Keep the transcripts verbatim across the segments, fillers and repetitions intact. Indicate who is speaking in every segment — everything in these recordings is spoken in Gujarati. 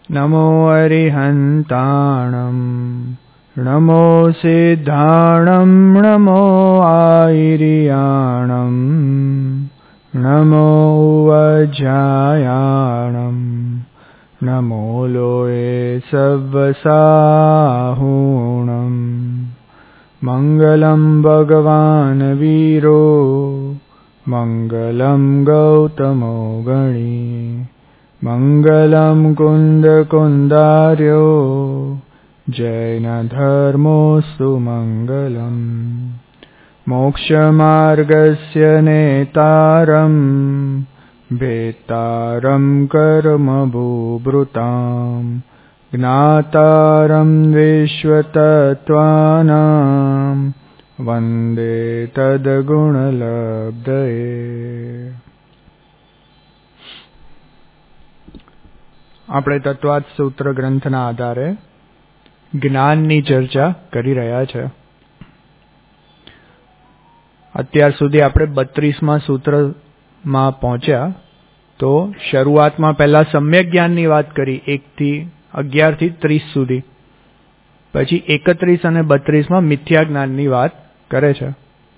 Speaker 1: નમો અરિહંતાણમ નમો સિદ્ધાણમ નમો આયર્યાણમ નમો વજ્જાયાણમ નમો લોએ સવ્વસાહૂણમ મંગલમ ભગવાન વીરો મંગલમ ગૌતમો ગણી મંગલમ કુંદ કુંદાર્યો જૈન ધર્મોસ્તુ મંગલમ મોક્ષમાર્ગસ્ય નેતારમ ભેતારમ કર્મ ભૂભૃતામ જ્ઞાતારમ વિશ્વતત્વાનામ વંદે તદ્ગુણલબ્ધયે. આપણે તત્વાદ સૂત્ર ગ્રંથના આધારે જ્ઞાનની ચર્ચા કરી રહ્યા છે. અત્યાર સુધી આપણે બત્રીસમાં સૂત્રમાં પહોંચ્યા તો શરૂઆતમાં પહેલા સમ્યક જ્ઞાનની વાત કરી, એકથી અગિયારથી ત્રીસ સુધી. પછી એકત્રીસ અને બત્રીસમાં મિથ્યા જ્ઞાનની વાત કરે છે.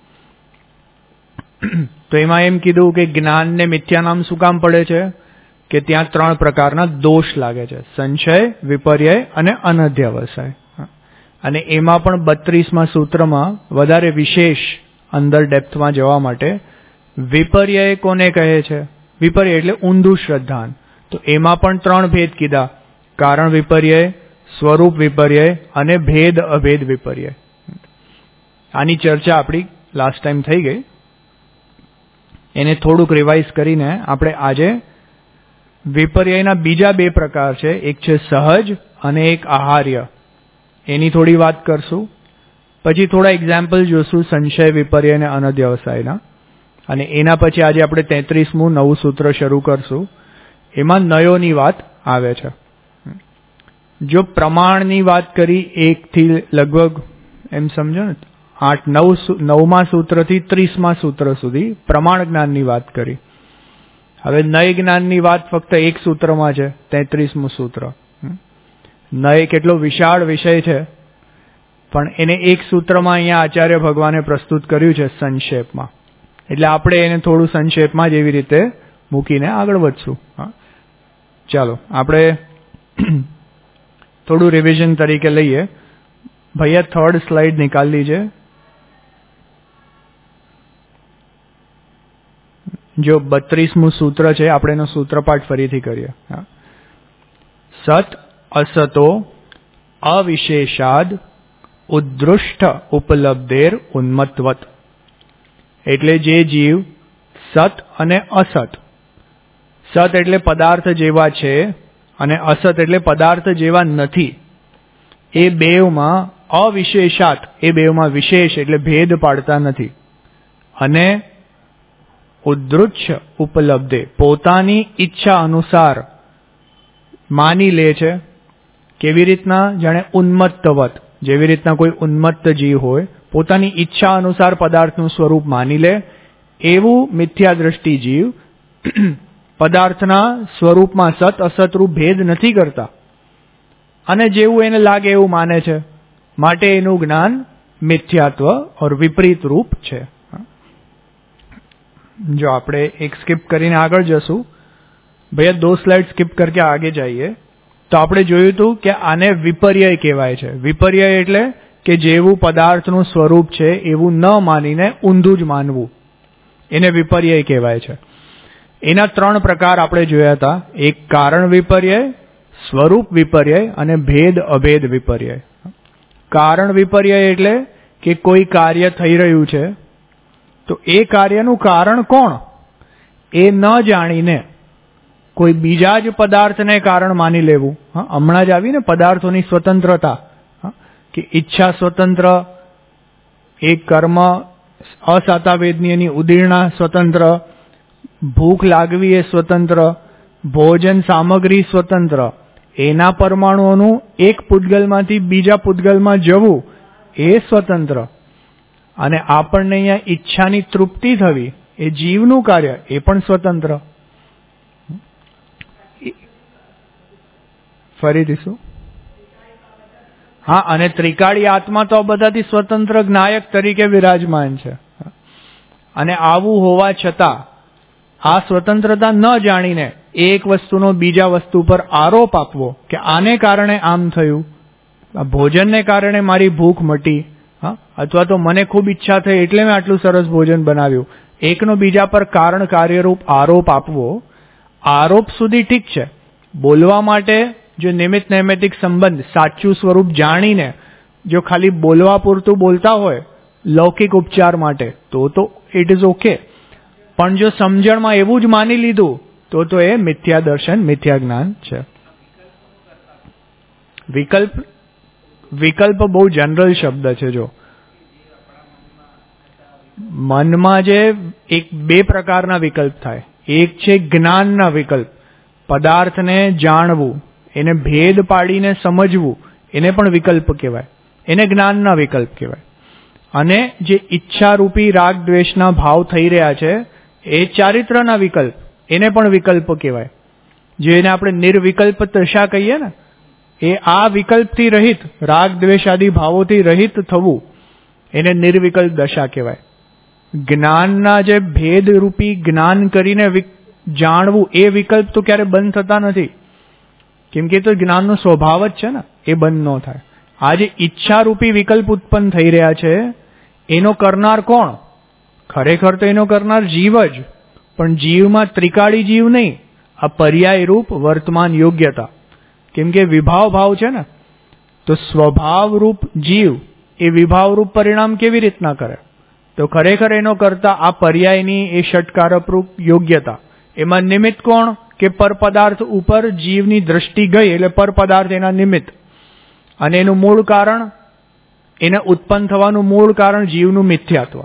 Speaker 1: તો એમાં એમ કીધું કે જ્ઞાનને મિથ્યા નામ શું કામ પડે છે કે ત્યાં ત્રણ પ્રકારના દોષ લાગે છે, સંશય, વિપર્યય અને અનધ્યવસાય. અને એમાં પણ બત્રીસમાં સૂત્રમાં વધારે વિશેષ અંદર ડેપ્થમાં જવા માટે વિપર્યય કોને કહે છે, વિપર્યય એટલે ઊંધું શ્રદ્ધાન. તો એમાં પણ ત્રણ ભેદ કીધા, કારણ વિપર્યય, સ્વરૂપ વિપર્યય અને ભેદ અભેદ વિપર્યય. આની ચર્ચા આપણી લાસ્ટ ટાઈમ થઈ ગઈ. એને થોડુંક રિવાઇઝ કરીને આપણે આજે વિપર્યયના બીજા બે પ્રકાર છે, એક છે સહજ અને એક આહાર્ય, એની થોડી વાત કરશું. પછી થોડા એક્ઝામ્પલ જોશું સંશય, વિપર્યય અને અનધ્યવસાયના. અને એના પછી આજે આપણે તેત્રીસમું નવું સૂત્ર શરૂ કરશું. એમાં નયોની વાત આવે છે. જો પ્રમાણની વાત કરી એકથી લગભગ એમ સમજો ને આઠ નવ નવમા સૂત્રથી ત્રીસમા સૂત્ર સુધી પ્રમાણ જ્ઞાનની વાત કરી. હવે નય જ્ઞાનની વાત ફક્ત એક સૂત્રમાં છે, તેત્રીસમું સૂત્ર. નય કેટલો વિશાળ વિષય છે, પણ એને એક સૂત્રમાં અહીંયા આચાર્ય ભગવાને પ્રસ્તુત કર્યું છે સંક્ષેપમાં. એટલે આપણે એને થોડું સંક્ષેપમાં જ એવી રીતે મૂકીને આગળ વધશું. ચાલો આપણે થોડું રિવિઝન તરીકે લઈએ. ભૈયા થર્ડ સ્લાઇડ નિકાલ લીजिए. જો બત્રીસમું સૂત્ર છે, આપણે એનો સૂત્રપાઠ ફરીથી કરીએ. સત અસતો અવિશેષાદ ઉદ્દૃષ્ટ ઉપલબ્ધેર ઉન્મત્વત. એટલે જે જીવ સત અને અસત, સત એટલે પદાર્થ જેવા છે અને અસત એટલે પદાર્થ જેવા નથી, એ બેવમાં અવિશેષાત, એ બેવમાં વિશેષ એટલે ભેદ પાડતા નથી. અને ઉદ્દૃચ્છ ઉપલબ્ધે, પોતાની ઈચ્છા અનુસાર માની લે છે. કેવી રીતના? જાણે ઉન્મત્તવત, જેવી રીતના કોઈ ઉન્મત્ત જીવ હોય પોતાની ઈચ્છા અનુસાર પદાર્થનું સ્વરૂપ માની લે, એવું મિથ્યા દ્રષ્ટિ જીવ પદાર્થના સ્વરૂપમાં સત અસતરૂપ ભેદ નથી કરતા અને જેવું એને લાગે એવું માને છે. માટે એનું જ્ઞાન મિથ્યાત્વ और વિપરીત રૂપ છે. જો આપણે એક સ્કીપ કરીને આગળ જશું, ભૈયા દો સ્લાઇડ સ્કીપ કરકે આગે જઈએ, તો આપણે જોયું હતું કે આને વિપર્યય કહેવાય છે. વિપર્યય એટલે કે જેવું પદાર્થનું સ્વરૂપ છે એવું ન માનીને ઊંધું જ માનવું, એને વિપર્યય કહેવાય છે. એના ત્રણ પ્રકાર આપણે જોયા હતા, એક કારણ વિપર્યય, સ્વરૂપ વિપર્યય અને ભેદ અભેદ વિપર્યય. કારણ વિપર્યય એટલે કે કોઈ કાર્ય થઈ રહ્યું છે તો એ કાર્યનું કારણ કોણ એ ન જાણીને કોઈ બીજા જ પદાર્થને કારણ માની લેવું. હમણાં જ આવી ને પદાર્થોની સ્વતંત્રતા, કે ઈચ્છા સ્વતંત્ર, એક કર્મ અસાતાવેદની એની ઉદીર્ણા સ્વતંત્ર, ભૂખ લાગવી એ સ્વતંત્ર, ભોજન સામગ્રી સ્વતંત્ર, એના પરમાણુઓનું એક પૂતગલમાંથી બીજા પૂતગલમાં જવું એ સ્વતંત્ર. અને આપણને અહીંયા ઈચ્છાની તૃપ્તિ થવી એ જીવનું કાર્ય, એ પણ સ્વતંત્ર. ફરીથી શું? હા, અને ત્રિકાળી આત્મા તો બધાથી સ્વતંત્ર જ્ઞાયક તરીકે વિરાજમાન છે. અને આવું હોવા છતાં આ સ્વતંત્રતા ન જાણીને એક વસ્તુનો બીજા વસ્તુ પર આરોપ આપવો કે આને કારણે આમ થયું, ભોજનને કારણે મારી ભૂખ મટી, હા, અથવા તો મને ખૂબ ઈચ્છા થઈ એટલે મેં આટલું સરસ ભોજન બનાવ્યું, એકનો બીજા પર કારણ કાર્યરૂપ આરોપ આપવો, આરોપ સુધી ઠીક છે. બોલવા માટે જો નિમિત્ત નૈમિત્તિક સંબંધ સાચું સ્વરૂપ જાણીને જો ખાલી બોલવા પૂરતું બોલતા હોય લૌકિક ઉપચાર માટે તો તો ઇટ ઇઝ ઓકે. પણ જો સમજણમાં એવું જ માની લીધું તો તો એ મિથ્યા દર્શન, મિથ્યા જ્ઞાન છે. વિકલ્પ વિકલ્પ બહુ જનરલ શબ્દ છે. જો મનમાં જે એક બે પ્રકારના વિકલ્પ થાય, એક છે જ્ઞાનના વિકલ્પ, પદાર્થને જાણવું, એને ભેદ પાડીને સમજવું, એને પણ વિકલ્પ કહેવાય, એને જ્ઞાનના વિકલ્પ કહેવાય. અને જે ઈચ્છારૂપી રાગ દ્વેષના ભાવ થઈ રહ્યા છે એ ચારિત્રના વિકલ્પ, એને પણ વિકલ્પ કહેવાય. જેને આપણે નિર્વિકલ્પ દશા કહીએ ને, એ આ વિકલ્પથી રહિત, રાગ દ્વેષ આદિ ભાવોથી રહિત થવું, એને નિર્વિકલ્પ દશા કહેવાય. જ્ઞાનના જે ભેદરૂપી જ્ઞાન કરીને જાણવું, એ વિકલ્પ તો ક્યારે બંધ થતા નથી, કેમ કે તો જ્ઞાનનો સ્વભાવ જ છે ને, એ બંધ ન થાય. આ જે ઈચ્છારૂપી વિકલ્પ ઉત્પન્ન થઈ રહ્યા છે એનો કરનાર કોણ? ખરેખર તો એનો કરનાર જીવ જ, પણ જીવમાં ત્રિકાળી જીવ નહીં, આ પર્યાય રૂપ વર્તમાન યોગ્યતા. કેમ કે વિભાવ ભાવ છે ને, તો સ્વભાવ રૂપ જીવ એ વિભાવ રૂપ પરિણામ કેવી રીતના કરે? તો ખરેખર એનો કરતા આ પર્યાયની એ ષટકારક રૂપ યોગ્યતા, એમાં નિમિત્ત કોણ? કે પર પદાર્થ ઉપર જીવની દ્રષ્ટિ ગઈ એટલે પર પદાર્થ એના નિમિત્ત. અને એનું મૂળ કારણ, એને ઉત્પન્ન થવાનું મૂળ કારણ જીવનું મિથ્યાત્વ.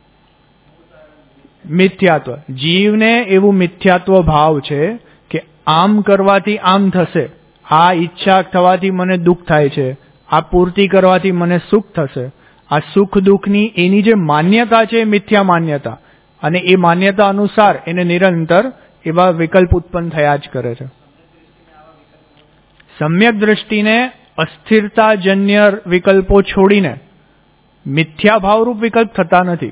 Speaker 1: મિથ્યાત્વ જીવને એવું મિથ્યાત્વ ભાવ છે કે આમ કરવાથી આમ થશે, આ ઈચ્છા થવાથી મને દુઃખ થાય છે, આ પૂર્તિ કરવાથી મને સુખ થશે. આ સુખ દુઃખની એની જે માન્યતા છે એ મિથ્યા માન્યતા, અને એ માન્યતા અનુસાર એને નિરંતર એવા વિકલ્પ ઉત્પન્ન થયા જ કરે છે. સમ્યક દ્રષ્ટિને અસ્થિરતાજન્ય વિકલ્પો છોડીને મિથ્યા ભાવરૂપ વિકલ્પ થતા નથી.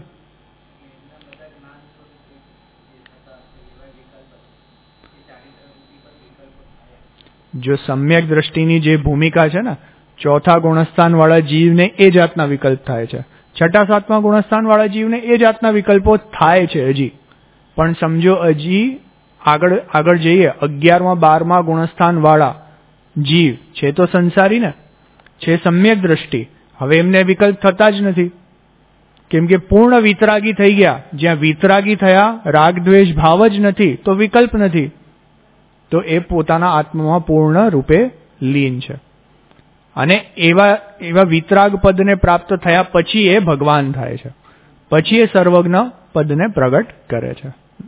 Speaker 1: જો સમ્યક દ્રષ્ટિની જે ભૂમિકા છે ને, ચોથા ગુણસ્થાન વાળા જીવને એ જાતના વિકલ્પ થાય છે, છઠ્ઠા સાતમા ગુણસ્થાન વાળા જીવને એ જાતના વિકલ્પો થાય છે હજી. પણ સમજો હજી આગળ આગળ જઈએ, અગિયારમા બારમા ગુણસ્થાન વાળા જીવ છે તો સંસારી ને, છે સમ્યક દ્રષ્ટિ, હવે એમને વિકલ્પ થતા જ નથી, કેમ કે પૂર્ણ વિતરાગી થઈ ગયા. જ્યાં વિતરાગી થયા, રાગ દ્વેષ ભાવ જ નથી તો વિકલ્પ નથી, તો એ પોતાના આત્મામાં પૂર્ણ રૂપે લીન છે. અને એવા એવા વિતરાગ પદને પ્રાપ્ત થયા પછી એ ભગવાન થાય છે, પછી એ સર્વજ્ઞ પદને પ્રગટ કરે છે.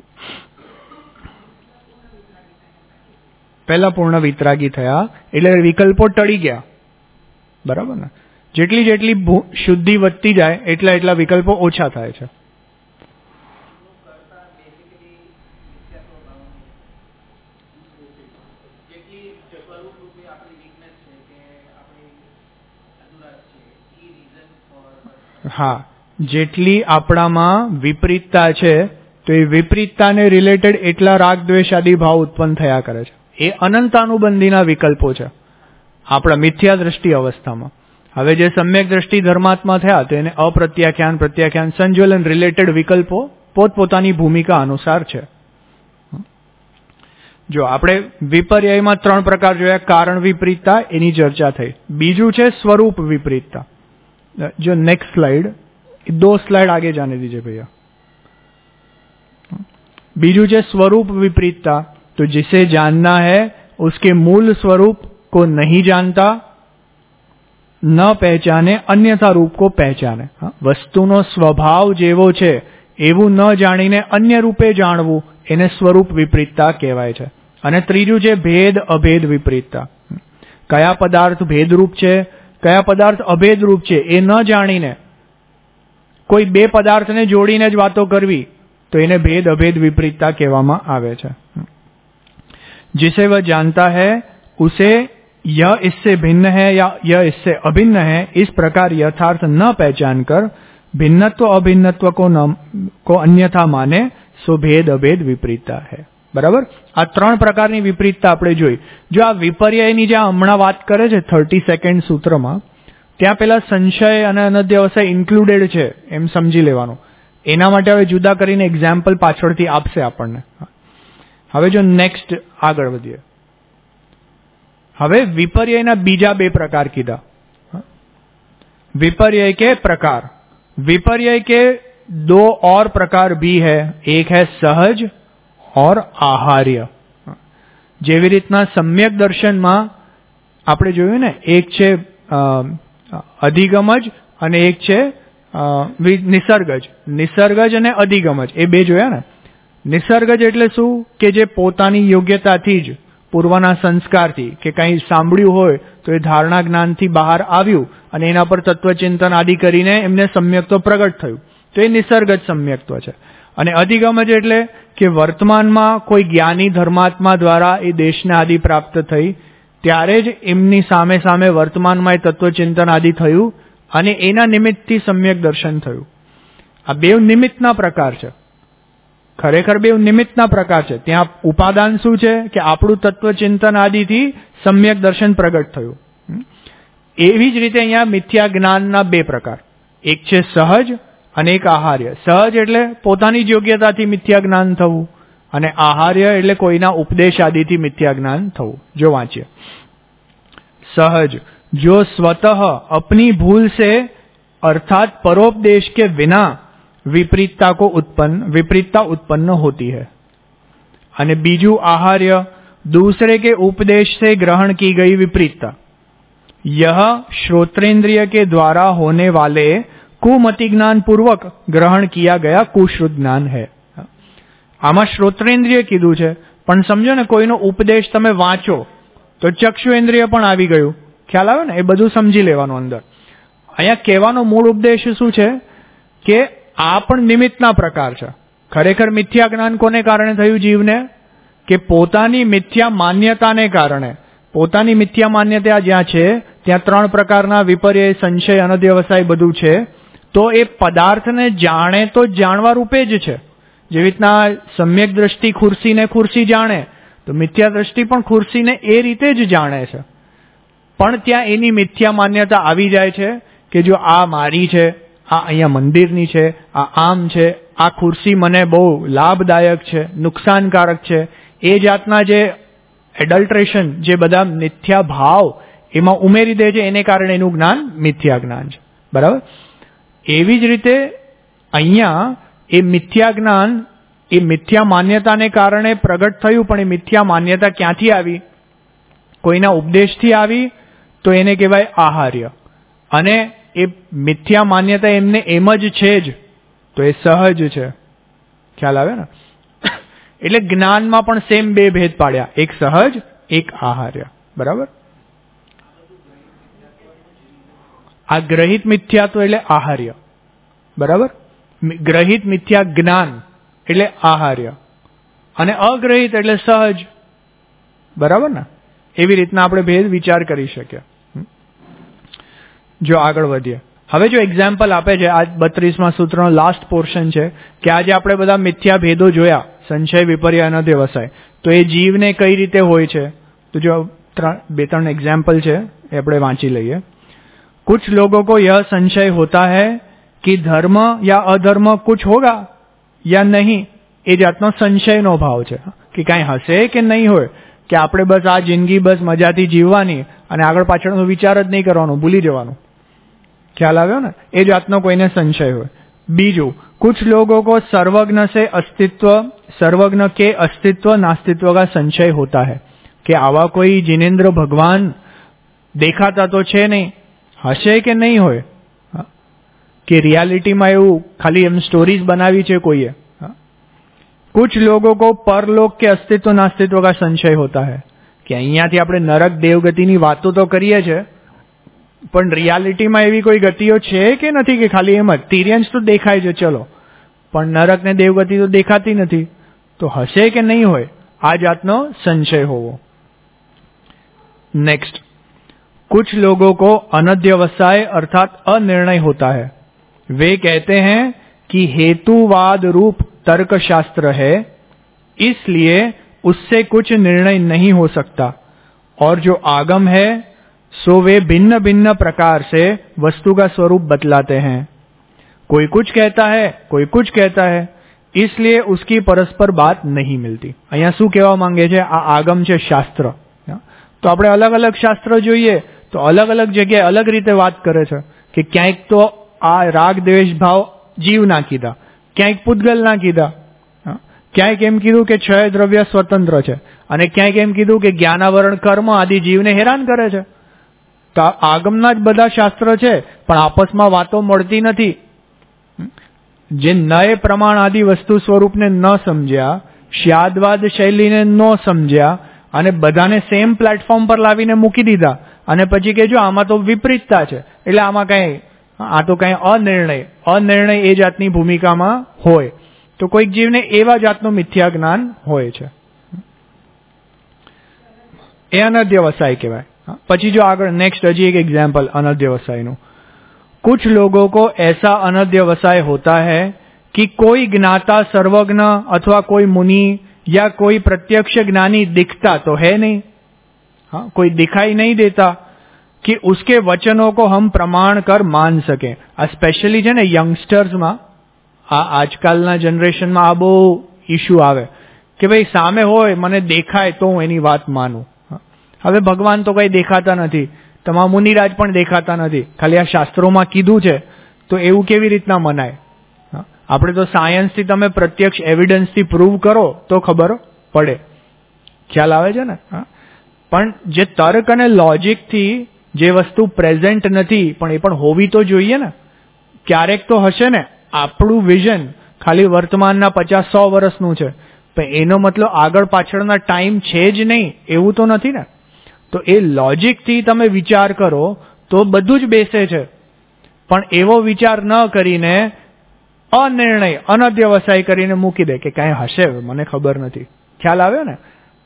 Speaker 1: પહેલા પૂર્ણ વિતરાગી થયા એટલે વિકલ્પો ટળી ગયા, બરાબર ને? જેટલી જેટલી શુદ્ધિ વધતી જાય એટલા એટલા વિકલ્પો ઓછા થાય છે. હા, જેટલી આપણામાં વિપરીતતા છે તો એ વિપરીતતાને રિલેટેડ એટલા રાગ દ્વેષ આદિ ભાવ ઉત્પન્ન થયા કરે છે. એ અનંતાનુબંધીના વિકલ્પો છે આપણા મિથ્યા દ્રષ્ટિ અવસ્થામાં. હવે જે સમ્યક દ્રષ્ટિ ધર્માત્મા થયા તો એને અપ્રત્યાખ્યાન, પ્રત્યાખ્યાન, સંજ્વલન રિલેટેડ વિકલ્પો પોતપોતાની ભૂમિકા અનુસાર છે. જો આપણે વિપર્યયમાં ત્રણ પ્રકાર જોયા, કારણ વિપરીતતા, એની ચર્ચા થઈ. બીજું છે स्वरूप विपरीतता. जो नेक्स्ट स्लाइड, दो स्लाइड आगे जाने दीजिए भैया. बीजू है स्वरूप विपरीतता. तो जिसे जानना है उसके मूल स्वरूप को नहीं जानता, न पहचाने अन्यथा रूप को पहचाने. वस्तुनो स्वभाव जेवो छे एवं न जाणीने अन्य रूपे जाणवू એને સ્વરૂપ વિપરીતતા કહેવાય છે. અને ત્રીજું છે ભેદ અભેદ વિપરીતતા. કયા પદાર્થ ભેદરૂપ છે, કયા પદાર્થ અભેદરૂપ છે એ ન જાણીને કોઈ બે પદાર્થને જોડીને જ વાતો કરવી તો એને ભેદ અભેદ વિપરીતતા કહેવામાં આવે છે. जिसे वह जानता है उसे यह इससे भिन्न है या यह इससे अभिन्न है, इस प्रकार यथार्थ न पहचान कर भिन्नत्व अभिन्नत्व को न को अन्यथा माने, सो भेद अभेद विपरीतता है. બરાબર? આ ત્રણ પ્રકારની વિપરીતતા આપણે જોઈ. જો આ વિપર્યયની જે હમણાં વાત કરે છે થર્ટી સેકન્ડ સૂત્રમાં, ત્યાં પેલા સંશય અને અનધ્યવસાય ઇન્ક્લુડેડ છે એમ સમજી લેવાનું. એના માટે હવે જુદા કરીને એક્ઝામ્પલ પાછળથી આપશે આપણને. હવે જો નેક્સ્ટ આગળ વધીએ. હવે વિપર્યયના બીજા બે પ્રકાર કીધા. विपर्यय के प्रकार. विपर्यय के दो और प्रकार भी है. एक है सहज और आहार्य. જેવી રીતના સમ્યક દર્શનમાં આપણે જોયું ને, એક છે અધિગમજ અને એક છે નિસર્ગજ. નિસર્ગજ અને અધિગમજ એ બે જોયા ને. નિસર્ગજ એટલે શું? કે જે પોતાની યોગ્યતાથી જ, પૂર્વના સંસ્કારથી કે કંઈ સાંભળ્યું હોય તો એ ધારણા જ્ઞાનથી બહાર આવ્યું અને એના પર તત્વચિંતન આદિ કરીને એમને સમ્યક્ત્વ પ્રગટ થયું, તો એ નિસર્ગજ સમ્યક્ત્વ છે. અને અધિગમજ એટલે કે વર્તમાનમાં કોઈ જ્ઞાની ધર્માત્મા દ્વારા એ દેશને આદિ પ્રાપ્ત થઈ, ત્યારે જ એમની સામે સામે વર્તમાનમાં એ તત્વચિંતન આદિ થયું અને એના નિમિત્તથી સમ્યક દર્શન થયું. આ બે નિમિત્તના પ્રકાર છે. ખરેખર બે નિમિત્તના પ્રકાર છે. ત્યાં ઉપાદાન શું છે? કે આપણું તત્વચિંતન આદિથી સમ્યક દર્શન પ્રગટ થયું. એવી જ રીતે અહીંયા મિથ્યા જ્ઞાનના બે પ્રકાર, એક છે સહજ અને એક આહાર્ય. સહજ એટલે પોતાની જ યોગ્યતાથી મિથ્યા જ્ઞાન થવું, અને આહાર્ય એટલે કોઈના ઉપદેશ આદિથી મિથ્યા જ્ઞાન થવું. જો વાંચીએ. सहज जो स्वतः अपनी भूल से अर्थात परोपदेश के बिना विपरीतता को उत्पन्न विपरीतता उत्पन्न होती है. અને બીજું आहार्य दूसरे के उपदेश से ग्रहण की गई विपरीतता. यह श्रोत्रेंद्रिय के द्वारा होने वाले कुमति ज्ञान पूर्वक ग्रहण किया गया कुश्रुत ज्ञान है. આમાં શ્રોત્રેન્દ્રિય કીધું છે, પણ સમજો ને, કોઈનો ઉપદેશ તમે વાંચો તો ચક્ષુેન્દ્રિય પણ આવી ગયું. ખ્યાલ આવે ને? એ બધું સમજી લેવાનું અંદર. અહીંયા કહેવાનો મૂળ ઉપદેશ શું છે? કે આ પણ નિમિત્તના પ્રકાર છે. ખરેખર મિથ્યા જ્ઞાન કોને કારણે થયું જીવને? કે પોતાની મિથ્યા માન્યતાને કારણે. પોતાની મિથ્યા માન્યતા જ્યાં છે ત્યાં ત્રણ પ્રકારના વિપર્યય, સંશય, અનધ્યવસાય બધું છે. તો એ પદાર્થને જાણે તો જાણવા રૂપે જ છે. જેવી રીતના સમ્યક દ્રષ્ટિ ખુરશીને ખુરશી જાણે, તો મિથ્યા દ્રષ્ટિ પણ ખુરશીને એ રીતે જ જાણે છે. પણ ત્યાં એની મિથ્યા માન્યતા આવી જાય છે કે જો આ મારી છે, આ અહીંયા મંદિરની છે, આ આમ છે, આ ખુરશી મને બહુ લાભદાયક છે, નુકસાનકારક છે. એ જાતના જે એડલ્ટ્રેશન, જે બધા મિથ્યા ભાવ એમાં ઉમેરી દે છે, એને કારણે એનું જ્ઞાન મિથ્યા જ્ઞાન છે. બરાબર? એવી જ રીતે અહીંયા એ મિથ્યા જ્ઞાન એ મિથ્યા માન્યતાને કારણે પ્રગટ થયું, પણ એ મિથ્યા માન્યતા ક્યાંથી આવી? કોઈના ઉપદેશથી આવી, તો એને કહેવાય આહાર્ય. અને એ મિથ્યા માન્યતા એમને એમ જ છે જ, તો એ સહજ છે. ખ્યાલ આવે ને? એટલે જ્ઞાનમાં પણ સેમ બે ભેદ પાડ્યા, એક સહજ, એક આહાર્ય. બરાબર? આ ગ્રહિત મિથ્યાત્વ એટલે આહાર્ય. બરાબર? ગ્રહિત મિથ્યા જ્ઞાન એટલે આહાર્ય, અને અગ્રહિત એટલે સહજ. બરાબર ને? એવી રીતના આપણે ભેદ વિચાર કરી શકીએ. જો આગળ વધીએ. હવે જો એક્ઝામ્પલ આપે છે, આ બત્રીસમાં સૂત્રનો લાસ્ટ પોર્શન છે, કે આજે આપણે બધા મિથ્યા ભેદો જોયા, સંશય, વિપર્ય, અનધ્યવસાય, તો એ જીવને કઈ રીતે હોય છે. તો જો ત્રણ બે ત્રણ એક્ઝામ્પલ છે, એ આપણે વાંચી લઈએ. कुछ लोगों को यह संशय होता है कि धर्म या अधर्म कुछ होगा या नहीं. એ જાતનો સંશયનો ભાવ છે કે કાંઈ હશે કે નહીં હોય, કે આપણે બસ આ જિંદગી બસ મજાથી જીવવાની અને આગળ પાછળનો વિચાર જ નહીં કરવાનો, ભૂલી જવાનું. ખ્યાલ આવ્યો ને? એ જાતનો કોઈને સંશય હોય. બીજું, कुछ लोगों को सर्वज्ञ से अस्तित्व सर्वज्ञ के अस्तित्व नास्तित्व का संशय होता है. કે આવા કોઈ जिनेन्द्र भगवान દેખાતા તો છે નહીં, હશે કે નહીં હોય, કે રિયાલિટીમાં એવું ખાલી એમ સ્ટોરીઝ બનાવી છે કોઈએ. कुछ लोगों को परलोक के अस्तित्व नास्तित्व का संशय होता है. કે અહીંયાથી આપણે નરક દેવગતિની વાતો તો કરીએ છીએ, પણ રિયાલિટીમાં એવી કોઈ ગતિઓ છે કે નથી, કે ખાલી એમ જ તિર્યંશ તો દેખાય છે ચલો, પણ નરક ને દેવગતિ તો દેખાતી નથી. તો હશે કે નહીં હોય, આ જાતનો સંશય હોવો. નેક્સ્ટ, कुछ लोगों को अनध्यवसाय अर्थात अनिर्णय होता है। वे कहते हैं कि हेतुवाद रूप तर्क शास्त्र है, इसलिए उससे कुछ निर्णय नहीं हो सकता, और जो आगम है सो वे भिन्न भिन्न प्रकार से वस्तु का स्वरूप बतलाते हैं। कोई कुछ कहता है, कोई कुछ कहता है, इसलिए उसकी परस्पर बात नहीं मिलती। અહીંયા શું કહેવા માંગે છે? આ આગમ છે શાસ્ત્ર. તો આપણે અલગ અલગ શાસ્ત્ર જોઈએ તો અલગ અલગ જગ્યાએ અલગ રીતે વાત કરે છે કે ક્યાંક તો આ રાગ દ્વેષ ભાવ જીવના કીધા, ક્યાંક પૂતગલના કીધા, ક્યાંક એમ કીધું કે છ દ્રવ્ય સ્વતંત્ર છે, અને ક્યાંક એમ કીધું કે જ્ઞાનાવરણ કર્મ આદિ જીવને હેરાન કરે છે. તો આગમના જ બધા શાસ્ત્ર છે, પણ આપસમાં વાતો મળતી નથી. જે નય પ્રમાણ આદિ વસ્તુ સ્વરૂપને ન સમજ્યા, શ્યાદવાદ શૈલીને ન સમજ્યા, અને બધાને સેમ પ્લેટફોર્મ પર લાવીને મૂકી દીધા, અને પછી કે જો આમાં તો વિપરીતતા છે, એટલે આમાં કઈ આ તો કઈ અનિર્ણય અનિર્ણય એ જાતની ભૂમિકામાં હોય, તો કોઈક જીવને એવા જાતનું મિથ્યા જ્ઞાન હોય છે, એ અનધ્યવસાય કહેવાય. પછી જો આગળ नेक्स्ट अजी एक एग्जाम्पल अनध्यवसाय नु. कुछ लोगों को ऐसा अनध्यवसाय होता है कि कोई ज्ञाता सर्वज्ञ अथवा कोई मुनि या कोई प्रत्यक्ष ज्ञानी दिखता तो है नहीं, हाँ, कोई दिखाई नहीं देता कि उसके वचनों को हम प्रमाण कर मान सके. आ स्पेशली है ने यंगस्टर्स में, आ आजकलना जनरेशन में आ बहु इश्यू आवे कि भाई सामे होय मने देखाय तो हूँ एनी वात मानूं. હવે ભગવાન તો કઈ દેખાતા નથી, તમારા મુનિરાજ પણ દેખાતા નથી, ખાલી આ શાસ્ત્રોમાં કીધું છે, તો એવું કેવી રીતના મનાય? આપણે તો સાયન્સથી તમે પ્રત્યક્ષ એવિડન્સથી પ્રૂવ કરો તો ખબર પડે, ખ્યાલ આવે છે ને. પણ જે તર્ક અને લોજિકથી જે વસ્તુ પ્રેઝન્ટ નથી પણ એ પણ હોવી તો જોઈએ ને. ક્યારેક તો હશે ને, આપણું વિઝન ખાલી વર્તમાનના પચાસ સો વર્ષનું છે, પણ એનો મતલબ આગળ પાછળના ટાઈમ છે જ નહીં એવું તો નથી ને. તો એ લોજિકથી તમે વિચાર કરો તો બધું જ બેસે છે, પણ એવો વિચાર ન કરીને અનિર્ણય અનધ્યવસાય કરીને મૂકી દે કે કઈ હશે, મને ખબર નથી. ખ્યાલ આવ્યો ને?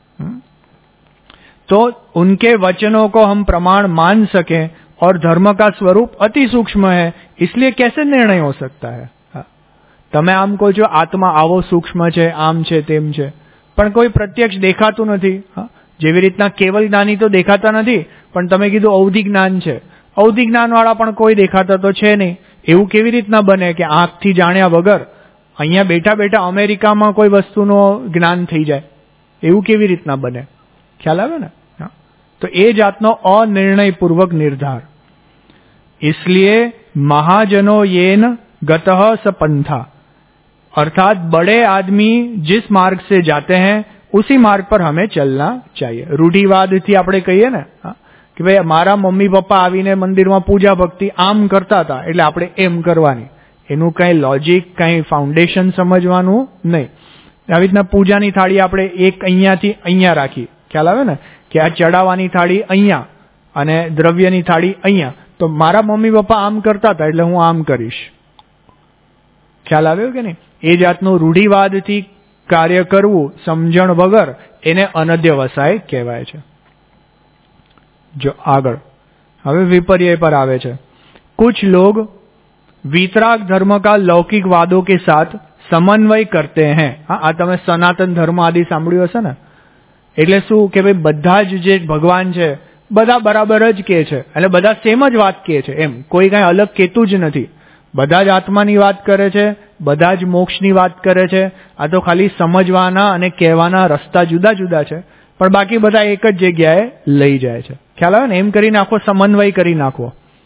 Speaker 1: तो उनके वचनों को हम प्रमाण मान सके और धर्म का स्वरूप अति सूक्ष्म है, इसलिए कैसे निर्णय हो सकता है? તમે આમ કહો છો આત્મા આવો સૂક્ષ્મ છે, આમ છે, તેમ છે, પણ કોઈ પ્રત્યક્ષ દેખાતું નથી. જેવી રીતના કેવલ જ્ઞાની તો દેખાતા નથી, પણ તમે કીધું અવધિ જ્ઞાન છે, અવધિ જ્ઞાન વાળા પણ કોઈ દેખાતા તો છે નહીં. એવું કેવી રીતના બને કે આંખથી જાણ્યા વગર અહીંયા બેઠા બેઠા અમેરિકામાં કોઈ વસ્તુનું જ્ઞાન થઈ જાય? એવું કેવી રીતના બને? ખ્યાલ આવે ને? તો એ જાતનો અનિર્ણય પૂર્વક નિર્ધાર. इसलिए महाजनो येन गतः सपंथा, अर्थात बड़े आदमी जिस मार्ग से जाते हैं उसी मार्ग पर हमें चलना चाहिए. रूढ़िवाद थी આપણે કહીએ ને કે ભાઈ મારા મમ્મી પપ્પા આવીને મંદિરમાં પૂજા ભક્તિ આમ કરતા હતા એટલે આપણે એમ કરવાની, એનું કઈ લોજિક કઈ ફાઉન્ડેશન સમજવાનું નહીં. આવી રીતના પૂજાની થાળી આપણે એક અહીંયાથી અહીંયા રાખી, ખ્યાલ આવે ને કે આ ચડાવવાની થાળી અહીંયા અને દ્રવ્યની થાળી અહીંયા, તો મારા મમ્મી પપ્પા આમ કરતા હતા એટલે હું આમ કરીશ. ખ્યાલ આવ્યો કે નહીં? એ જાતનું રૂઢિવાદથી કાર્ય કરવું સમજણ વગર એને અનધ્યવસાય કહેવાય છે. જો આગળ હવે વિપર્યય પર આવે છે. कुछ लोग वीतराग धर्म का लौकिक वादों के साथ समन्वय करते हैं. હા, આ તમે સનાતન ધર્મ આદि સાંભળ્યું હશે ને. એટલે શું કે ભાઈ બધા જ જે ભગવાન છે બધા બરાબર જ કે છે, એટલે બધા સેમ જ વાત કે છે, એમ કોઈ કઈ અલગ કેતું જ નથી. બધા જ આત્માની વાત કરે છે, બધા જ મોક્ષની વાત કરે છે. આ તો ખાલી સમજવાના અને કહેવાના રસ્તા જુદા જુદા છે, પણ બાકી બધા એક જ જગ્યાએ લઈ જાય છે. ખ્યાલ આવે ને? એમ કરીને આખો સમન્વય કરી નાખવો.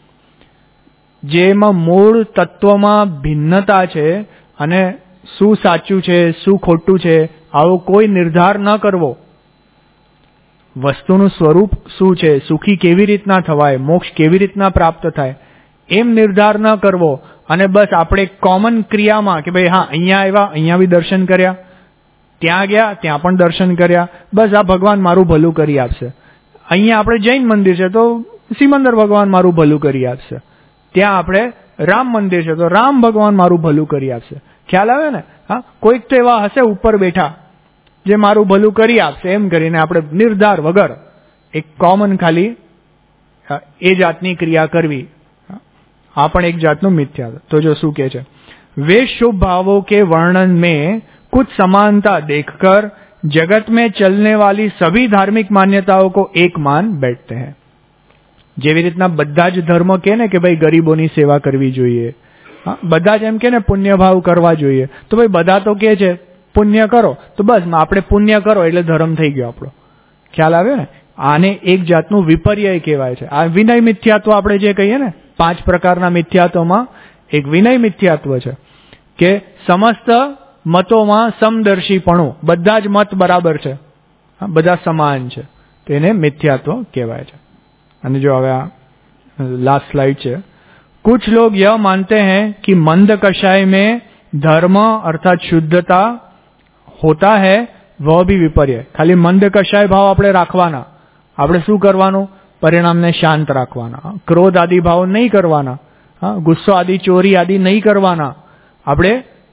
Speaker 1: જેમાં મૂળ તત્વમાં ભિન્નતા છે અને શું સાચું છે શું ખોટું છે આવો કોઈ નિર્ધાર ન કરવો. વસ્તુનું સ્વરૂપ શું છે, સુખી કેવી રીતના થવાય, મોક્ષ કેવી રીતના પ્રાપ્ત થાય, એમ નિર્ધાર ન કરવો. અને બસ આપણે કોમન ક્રિયામાં કે ભાઈ હા અહીંયા આવ્યા અહીંયા બી દર્શન કર્યા, ત્યાં ગયા ત્યાં પણ દર્શન કર્યા, બસ આ ભગવાન મારું ભલું કરી આપશે. અહીંયા આપણે જૈન મંદિર છે તો સિમંદર ભગવાન મારું ભલું કરી આપશે, ત્યાં આપણે રામ મંદિર છે તો રામ ભગવાન મારું ભલું કરી આપશે. ખ્યાલ આવે ને? હા, કોઈક તો એવા હશે ઉપર બેઠા જે મારું ભલું કરી આપશે, એમ કરીને આપણે નિર્ધાર વગર એક કોમન ખાલી એ જાતની ક્રિયા કરવી, આ પણ એક જાતનું મિથ્યા. તો જો શું કહે છે, वे शुभ भावों के वर्णन में कुछ समानता देखकर जगत में चलने वाली सभी धार्मिक मान्यताओं को एक मान बैठते हैं. જેવી રીતના બધા જ ધર્મ કે ને કે ભાઈ ગરીબોની સેવા કરવી જોઈએ, બધા જ એમ કે ને પુણ્ય ભાવ કરવા જોઈએ, તો ભાઈ બધા તો કે છે પુણ્ય કરો, તો બસ આપણે પુણ્ય કરો એટલે ધર્મ થઈ ગયો આપણો. ખ્યાલ આવ્યો ને? આને એક જાતનું વિપર્ય કહેવાય છે. આ વિનય મિથ્યાત્વ આપણે જે કહીએ ને, પાંચ પ્રકારના મિથ્યાત્વમાં એક વિનય મિથ્યાત્વ છે કે સમસ્ત મતોમાં સમદર્શીપણું, બધા જ મત બરાબર છે, બધા સમાન છે, તેને મિથ્યાત્વ કહેવાય છે. અને જો હવે આ लास्ट स्लाइड है. कुछ लोग यह मानते हैं कि मंद कषाय में धर्म अर्थात शुद्धता होता है, वह भी विपर्य. खाली मंद कषाय भाव આપણે રાખવાના, આપણે શું કરવાનું? પરિણામને શાંત રાખવાના, ક્રોધ આદિ ભાવ નહીં કરવાના, ગુસ્સો આદિ ચોરી આદિ નહીં કરવાના, આપણે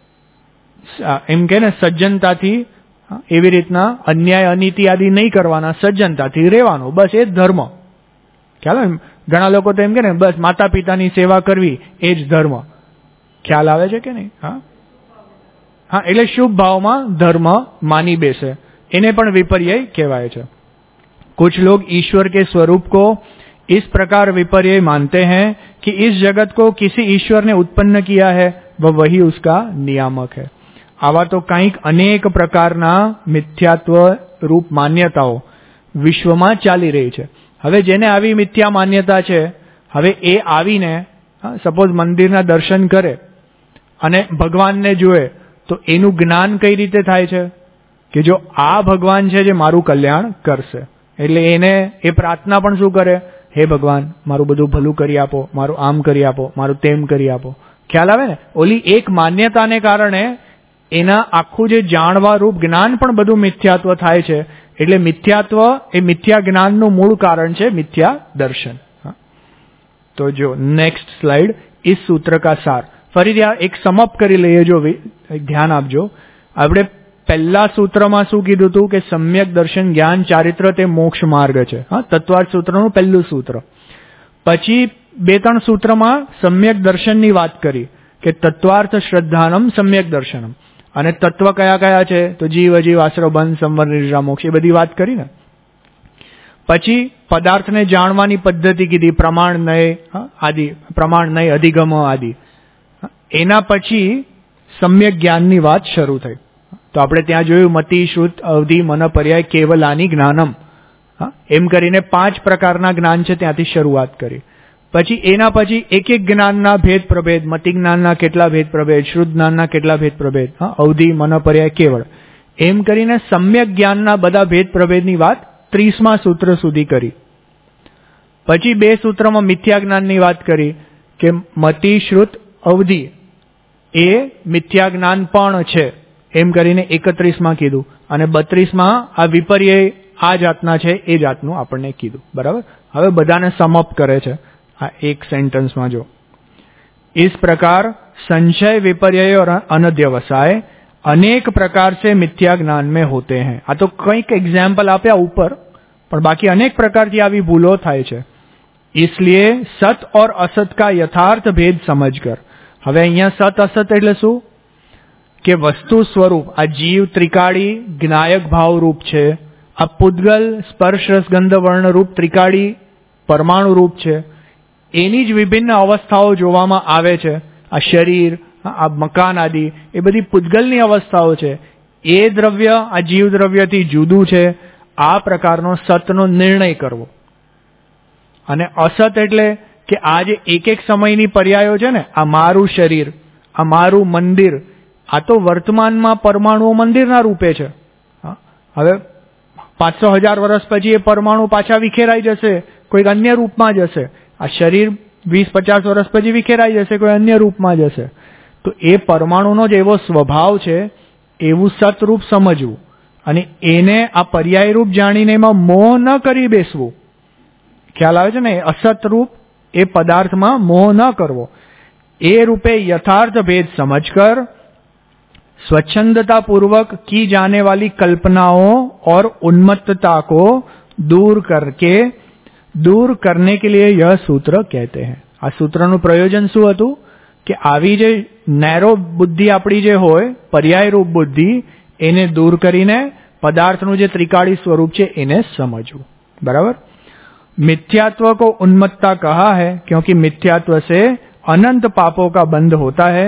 Speaker 1: એમ કે ને સજ્જનતાથી એવી રીતના અન્યાય અનીતિ આદિ નહીં કરવાના, સજ્જનતાથી રહેવાનું, બસ એ જ ધર્મ. ખ્યાલ? ઘણા લોકો તો એમ કે ને બસ માતા પિતાની સેવા કરવી એ જ ધર્મ. ખ્યાલ આવે છે કે નહીં? હા હા એટલે શુભ ભાવમાં ધર્મ માની બેસે, એને પણ વિपर्य કહેવાય છે. कुछ लोग ईश्वर के स्वरूप को इस प्रकार विपर्य मानते हैं कि इस जगत को किसी ईश्वर ने उत्पन्न किया है, वह वही उसका नियामक है. आवा तो કંઈક અનેક પ્રકારના મિથ્યાત્વ રૂપ માન્યતાઓ વિશ્વમાં ચાલી રહી છે. હવે જેને આવી મિથ્યા માન્યતા છે, હવે એ આવીને સપોઝ મંદિરના દર્શન કરે અને ભગવાનને જુએ, તો એનું જ્ઞાન કઈ રીતે થાય છે કે જો આ ભગવાન છે જે મારું કલ્યાણ કરશે, એટલે એને એ પ્રાર્થના પણ શું કરે? હે ભગવાન, મારું બધું ભલું કરી આપો, મારું આમ કરી આપો, મારું તેમ કરી આપો. ખ્યાલ આવે ને? ઓલી એક માન્યતાને કારણે એના આખું જે જાણવા રૂપ જ્ઞાન પણ બધું મિથ્યાત્વ થાય છે. એટલે મિથ્યાત્વ એ મિથ્યા જ્ઞાનનું મૂળ કારણ છે, મિથ્યા દર્શન. તો જો નેક્સ્ટ સ્લાઇડ, इस सूत्र का सार. ફરીથી આ એક સમઅપ કરી લઈએ, જો ધ્યાન આપજો. આપણે પહેલા સૂત્રમાં શું કીધું હતું કે સમ્યક દર્શન જ્ઞાન ચારિત્ર તે મોક્ષ માર્ગ છે. હા, તત્વાર્થ સૂત્રનું પહેલું સૂત્ર. પછી બે ત્રણ સૂત્રમાં સમ્યક દર્શનની વાત કરી કે તત્વાર્થ શ્રદ્ધાનમ સમ્યક દર્શનમ, અને તત્વ કયા કયા છે? તો જીવ અજીવ આશ્રવ બંધ સંવર નિર્જા મોક્ષ, એ બધી વાત કરી ને. પછી પદાર્થને જાણવાની પદ્ધતિ કીધી, પ્રમાણ નય આદિ, પ્રમાણ નય અધિગમ આદિ. એના પછી સમ્યક જ્ઞાનની વાત શરૂ થઈ. તો આપણે ત્યાં જોયું મતિ શ્રુત અવધિ મન પર્યાય કેવલાની જ્ઞાનમ, એમ કરીને પાંચ પ્રકારના જ્ઞાન છે ત્યાંથી શરૂઆત કરી. પછી એના પછી એક એક જ્ઞાનના ભેદ પ્રભેદ, મતિ જ્ઞાનના કેટલા ભેદ પ્રભેદ, શ્રુત જ્ઞાનના કેટલા ભેદ પ્રભેદ, અવધિ મન પર્યાય કેવળ, એમ કરીને સમ્યક જ્ઞાનના બધા ભેદ પ્રભેદની વાત ત્રીસમા સૂત્ર સુધી કરી. પછી બે સૂત્રમાં મિથ્યા જ્ઞાનની વાત કરી કે મતિ શ્રુત અવધિ એ મિથ્યા જ્ઞાન પણ છે, એમ કરીને એકત્રીસમાં કીધું. અને બત્રીસમાં આ વિપર્ય આ જાતના છે એ જાતનું આપણને કીધું. બરાબર? હવે બધાને સમઅપ કરે છે આ એક સેન્ટેન્સમાં. જો इस प्रकार संशय विपर्य और अनध्यवसाय अनेक प्रकार से मिथ्या ज्ञान में होते हैं. આ તો કંઈક એક્ઝામ્પલ આપ્યા ઉપર, પણ બાકી અનેક પ્રકારથી આવી ભૂલો થાય છે. इसलिए सत और असत का यथार्थ भेद समझकर. હવે અહીંયા સત અસત એટલે શું? કે વસ્તુ સ્વરૂપ આ જીવ ત્રિકાળી જ્ઞાયક ભાવ રૂપ છે, આ પૂદગલ સ્પર્શ રસ ગંધ વર્ણ રૂપ ત્રિકાળી પરમાણુ રૂપ છે, એની જ વિભિન્ન અવસ્થાઓ જોવામાં આવે છે. આ શરીર, આ મકાન આદિ એ બધી પૂદગલની અવસ્થાઓ છે. એ દ્રવ્ય આ જીવ દ્રવ્યથી જુદું છે. આ પ્રકારનો સતનો નિર્ણય કરવો. અને અસત એટલે કે આ જે એક એક સમયની પર્યાયો છે ને, આ મારું શરીર, આ મારું મંદિર, આ તો વર્તમાનમાં પરમાણુઓ મંદિરના રૂપે છે. હવે પાંચસો હજાર વર્ષ પછી એ પરમાણુ પાછા વિખેરાઈ જશે, કોઈક અન્ય રૂપમાં જશે. આ શરીર વીસ પચાસ વર્ષ પછી વિખેરાઈ જશે, કોઈ અન્ય રૂપમાં જશે. તો એ પરમાણુનો જ એવો સ્વભાવ છે, એવું સતરૂપ સમજવું, અને એને આ પર્યાય રૂપ જાણીને એમાં મોહ ન કરી બેસવું. ખ્યાલ આવે છે ને? અસત રૂપ એ પદાર્થમાં મોહ ન કરવો. એ રૂપે यथार्थ भेद समझकर स्वच्छंदता पूर्वक की जाने वाली कल्पनाओं और उन्मत्तता को दूर करके दूर करने के लिए यह सूत्र कहते हैं. આ સૂત્રનું પ્રયોજન શું હતું કે આવી જે નેરો બુદ્ધિ આપણી જે હોય પર્યાય રૂપ બુદ્ધિ એને દૂર કરીને પદાર્થનું જે ત્રિકાળી સ્વરૂપ છે એને સમજવું. બરાબર. मिथ्यात्व को उन्मत्ता कहा है क्योंकि मिथ्यात्व से अनंत पापों का बंध होता है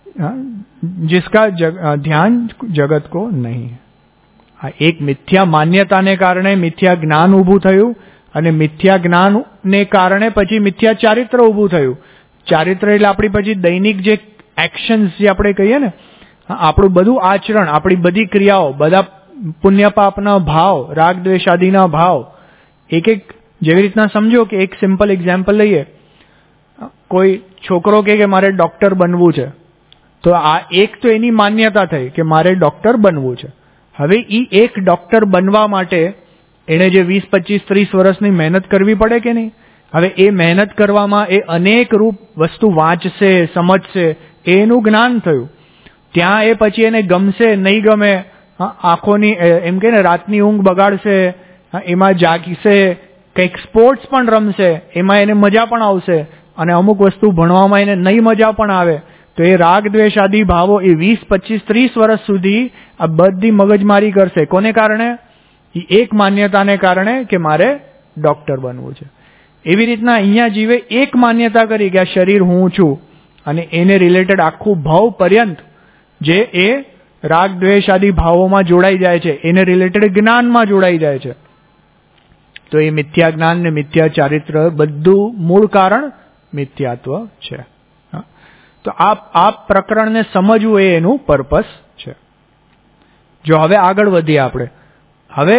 Speaker 1: जिसका जग, ध्यान जगत को नहीं है. एक मिथ्या मान्यताने कारणे मिथ्या ज्ञान ઊભું થયું અને મિથ્યા જ્ઞાનને કારણે પછી મિથ્યા ચારિત્ર ઊભું થયું. ચારિત્ર એટલે આપણી પછી દૈનિક જે એક્શન્સ જે આપણે કહીએ ને, આપણું બધું આચરણ, આપણી બધી ક્રિયાઓ, બધા પુણ્ય પાપના ભાવ, રાગ દ્વેષ આદિના ભાવ, એક એક જેવી રીતના સમજો કે એક સિમ્પલ એક્ઝામ્પલ લઈએ. કોઈ છોકરો કહે કે મારે ડોક્ટર બનવું છે, તો આ એક તો એની માન્યતા થઈ કે મારે ડોક્ટર બનવું છે. હવે એ એક ડોક્ટર બનવા માટે એને જે વીસ પચીસ ત્રીસ વર્ષની મહેનત કરવી પડે કે નહીં? હવે એ મહેનત કરવામાં એ અનેક રૂપ વસ્તુ વાંચશે, સમજશે, એનું જ્ઞાન થયું. ત્યાં એ પછી એને ગમશે નહીં ગમે, આંખોની એમ કે ને રાતની ઊંઘ બગાડશે, એમાં જાગશે, કંઈક સ્પોર્ટ્સ પણ રમશે, એમાં એને મજા પણ આવશે, અને અમુક વસ્તુ ભણવામાં એને નહીં મજા પણ આવે, તો એ રાગ દ્વેષ આદિ ભાવો એ વીસ પચીસ ત્રીસ વર્ષ સુધી આ બધી મગજમારી કરશે. કોને કારણે? એક માન્યતાને કારણે કે મારે ડોક્ટર બનવું છે. એવી રીતના અહીંયા જીવે એક માન્યતા કરી કે આ શરીર હું છું, અને એને રિલેટેડ આખું ભાવ પર્યંત જે એ રાગ દ્વેષ આદિ ભાવોમાં જોડાઈ જાય છે, એને રિલેટેડ જ્ઞાનમાં જોડાઈ જાય છે. તો એ મિથ્યા જ્ઞાન ને મિથ્યા ચારિત્ર બધું મૂળ કારણ મિથ્યાત્વ છે. તો આ આ પ્રકરણને સમજવું એ એનું પર્પસ છે. જો હવે આગળ વધીએ આપણે, હવે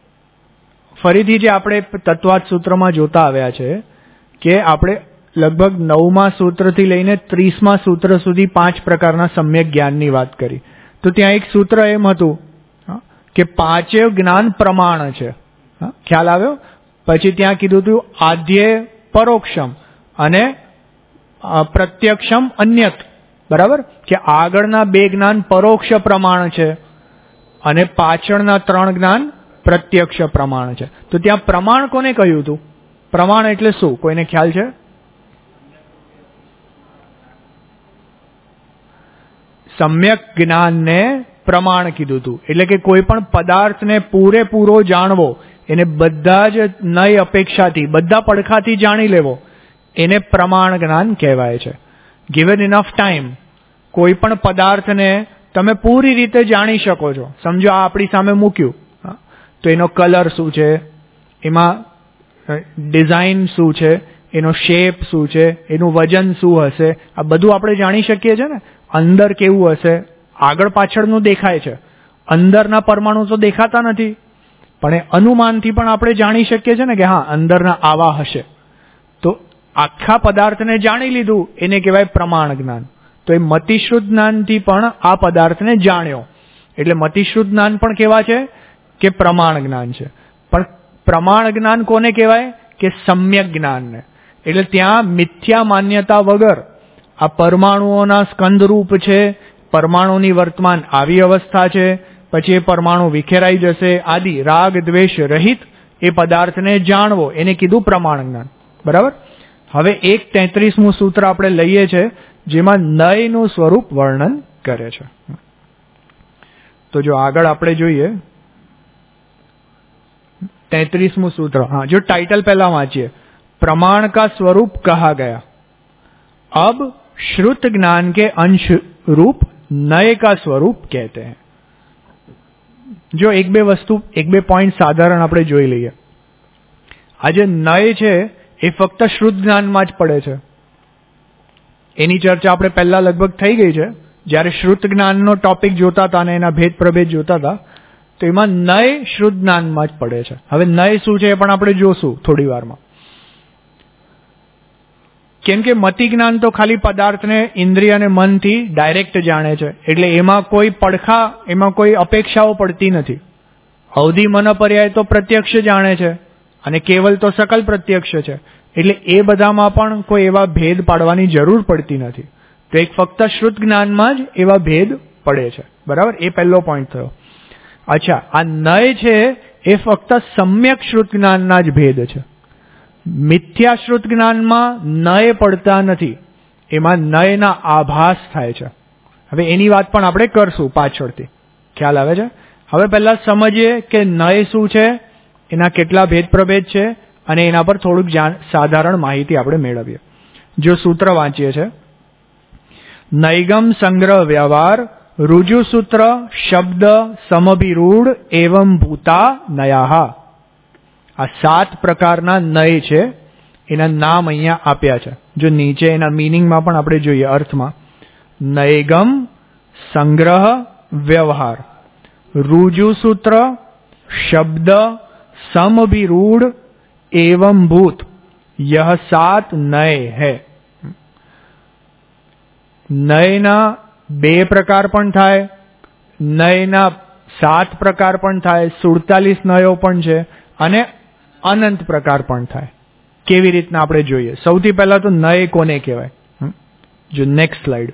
Speaker 1: ફરીથી જે આપણે તત્વાત સૂત્રમાં જોતા આવ્યા છે કે આપણે લગભગ નવમા સૂત્રથી લઈને ત્રીસમા સૂત્ર સુધી પાંચ પ્રકારના સમ્યક જ્ઞાનની વાત કરી. તો ત્યાં એક સૂત્ર એમ હતું કે પાંચે જ્ઞાન પ્રમાણ છે. ખ્યાલ આવ્યો? પછી ત્યાં કીધું હતું આધ્યેય પરોક્ષમ અને પ્રત્યક્ષમ અન્યત. બરાબર? કે આગળના બે જ્ઞાન પરોક્ષ પ્રમાણ છે અને પાછળના ત્રણ જ્ઞાન પ્રત્યક્ષ પ્રમાણ છે. તો ત્યાં પ્રમાણ કોને કહ્યું હતું? પ્રમાણ એટલે શું? કોઈને ખ્યાલ છે? સમ્યક જ્ઞાનને પ્રમાણ કીધું હતું. એટલે કે કોઈ પણ પદાર્થને પૂરેપૂરો જાણવો, એને બધા જ નય અપેક્ષાથી, બધા પડખાથી જાણી લેવો, એને પ્રમાણ જ્ઞાન કહેવાય છે. ગિવન ઇનફ ટાઈમ કોઈ પણ પદાર્થને તમે પૂરી રીતે જાણી શકો છો. સમજો આ આપણી સામે મૂક્યું, તો એનો કલર શું છે, એમાં ડિઝાઇન શું છે, એનો શેપ શું છે, એનું વજન શું હશે, આ બધું આપણે જાણી શકીએ છીએ ને. અંદર કેવું હશે, આગળ પાછળનું દેખાય છે, અંદરના પરમાણુ તો દેખાતા નથી, પણ એ અનુમાનથી પણ આપણે જાણી શકીએ છીએ ને કે હા અંદરના આવા હશે. તો આખા પદાર્થને જાણી લીધું એને કહેવાય પ્રમાણ જ્ઞાન. તો એ મતિશ્રુત જ્ઞાનથી પણ આ પદાર્થને જાણ્યો, એટલે મતિશ્રુત જ્ઞાન પણ કેવા છે કે પ્રમાણ જ્ઞાન છે. પણ પ્રમાણ જ્ઞાન કોને કહેવાય? કે સમ્યક જ્ઞાનને. એટલે ત્યાં મિથ્યા માન્યતા વગર આ પરમાણુઓના સ્કંદરૂપ છે, પરમાણુની વર્તમાન આવી અવસ્થા છે, પછી એ પરમાણુ વિખેરાઈ જશે આદિ રાગ દ્વેષ રહિત એ પદાર્થને જાણવો, એને કીધું પ્રમાણ જ્ઞાન. બરાબર? હવે એક તેત્રીસમું સૂત્ર આપણે લઈએ છીએ જેમાં નયનું સ્વરૂપ વર્ણન કરે છે. તો જો આગળ આપણે જોઈએ तैतीसमું सूत्र. हाँ, जो टाइटल पहला वांचिए, प्रमाण का स्वरूप कहा गया. अब श्रुत ज्ञान के अंश रूप नए का स्वरूप कहते हैं. जो एक बे वस्तु एक बे पॉइंट साधारण આપણે જોઈ લઈએ. આ જે નય છે એ ફક્ત શ્રુત જ્ઞાનમાં જ પડે છે. એની ચર્ચા આપણે પહેલા લગભગ થઈ ગઈ છે જ્યારે શ્રુત જ્ઞાનનો ટોપિક જોતા હતા અને એના ભેદ પ્રભેદ જોતા હતા. તો એમાં નય શુદ્ધ જ્ઞાનમાં જ પડે છે. હવે નય શું છે એ પણ આપણે જોશું થોડી વારમાં. કેમ કે મતિ જ્ઞાન તો ખાલી પદાર્થને ઇન્દ્રિય અને મનથી ડાયરેક્ટ જાણે છે, એટલે એમાં કોઈ પડખા, એમાં કોઈ અપેક્ષાઓ પડતી નથી. અવધિ મન પર્યાય તો પ્રત્યક્ષ જાણે છે અને કેવલ તો સકલ પ્રત્યક્ષ છે, એટલે એ બધામાં પણ કોઈ એવા ભેદ પાડવાની જરૂર પડતી નથી. તો એક ફક્ત શ્રુત જ્ઞાનમાં જ એવા ભેદ પડે છે. બરાબર? એ પહેલો પોઈન્ટ થયો. અચ્છા, આ નય છે એ ફક્ત સમ્યક શ્રુત જ્ઞાનના જ ભેદ છે. મિથ્યાશ્રુત જ્ઞાનમાં નય પડતા નથી, એમાં નયના આભાસ થાય છે. હવે એની વાત પણ આપણે કરશું પાછળથી, ખ્યાલ આવે છે. હવે પહેલા સમજીએ કે નય શું છે, એના કેટલા ભેદ પ્રભેદ છે, અને એના પર થોડુંક સાધારણ માહિતી આપણે મેળવીએ. જો સૂત્ર વાંચીએ છે, નૈગમ સંગ્રહ વ્યવહાર રુજુ સૂત્ર શબ્દ સમભિરૂઢ એવં ભૂતા નયાહા. આ સાત પ્રકારના નય છે, એના નામ અહીંયા આપ્યા છે. જો નીચે એના મિનિંગમાં પણ આપણે જોઈએ, અર્થમાં, નૈગમ સંગ્રહ વ્યવહાર રુજુ સૂત્ર શબ્દ समभिरूढ़ एवं भूत यह सात नय है. નયના બે પ્રકાર પણ થાય, નયના સાત પ્રકાર પણ થાય, સુડતાલીસ નયો પણ છે, અને અનંત પ્રકાર પણ થાય. કેવી રીતના આપણે જોઈએ. સૌથી પહેલા તો નય કોને કહેવાય? જો નેક્સ્ટ સ્લાઇડ.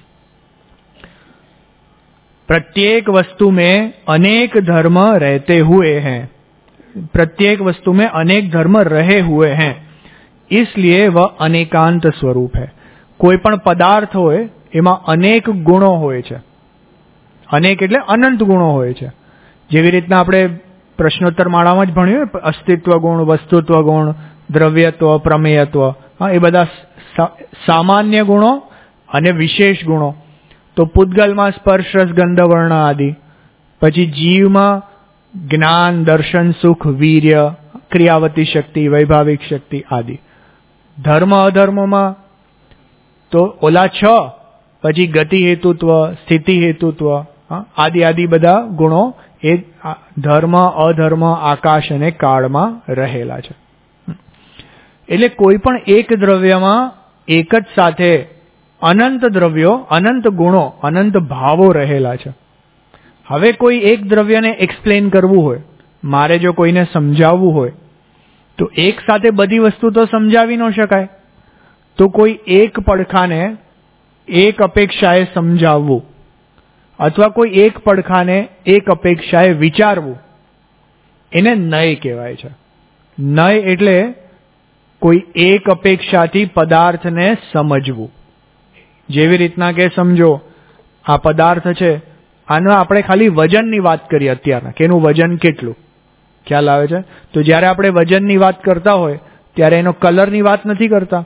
Speaker 1: प्रत्येक वस्तु में अनेक धर्म रहते हुए हैं. प्रत्येक वस्तु में अनेक धर्म रहे हुए हैं, इसलिए वह अनेकांत स्वरूप है. कोई पण पदार्थ होय एमां अनेक गुणो होय छे. अनेक એટલે અનંત ગુણો હોય છે. જેવી રીતના આપણે પ્રશ્નોત્તર માળામાં જ ભણ્યું, અસ્તિત્વ ગુણ, વસ્તુત્વ ગુણ, દ્રવ્યત્વ, પ્રમેયત્વ, હા, એ બધા સામાન્ય ગુણો અને વિશેષ ગુણો. તો પૂતગલમાં સ્પર્શ, રસ, ગંધ, વર્ણ આદિ. પછી જીવમાં જ્ઞાન, દર્શન, સુખ, વીર્ય, ક્રિયાવતી શક્તિ, વૈભાવિક શક્તિ આદિ. ધર્મ અધર્મમાં તો ઓલા છ, પછી ગતિ હેતુત્વ, સ્થિતિ હેતુત્વ આદિ આદિ બધા ગુણો એ ધર્મ, અધર્મ, આકાશ અને કાળમાં રહેલા છે. એટલે કોઈ પણ એક દ્રવ્યમાં એક જ સાથે અનંત દ્રવ્યો, અનંત ગુણો, અનંત ભાવો રહેલા છે. હવે કોઈ એક દ્રવ્યને એક્સપ્લેન કરવું હોય, મારે જો કોઈને સમજાવવું હોય, તો એક સાથે બધી વસ્તુ તો સમજાવી ન શકાય. તો કોઈ એક પડખાને એક અપેક્ષાએ સમજાવવું, અથવા કોઈ એક પડખાને એક અપેક્ષાએ વિચારવું, એને નય કહેવાય છે. નય એટલે કોઈ એક અપેક્ષાથી પદાર્થને સમજવું. જેવી રીતના કે સમજો આ પદાર્થ છે, આનો આપણે ખાલી વજનની વાત કરીએ અત્યારના, કે એનું વજન કેટલું, ખ્યાલ આવે છે. તો જ્યારે આપણે વજનની વાત કરતા હોય ત્યારે એનો કલરની વાત નથી કરતા.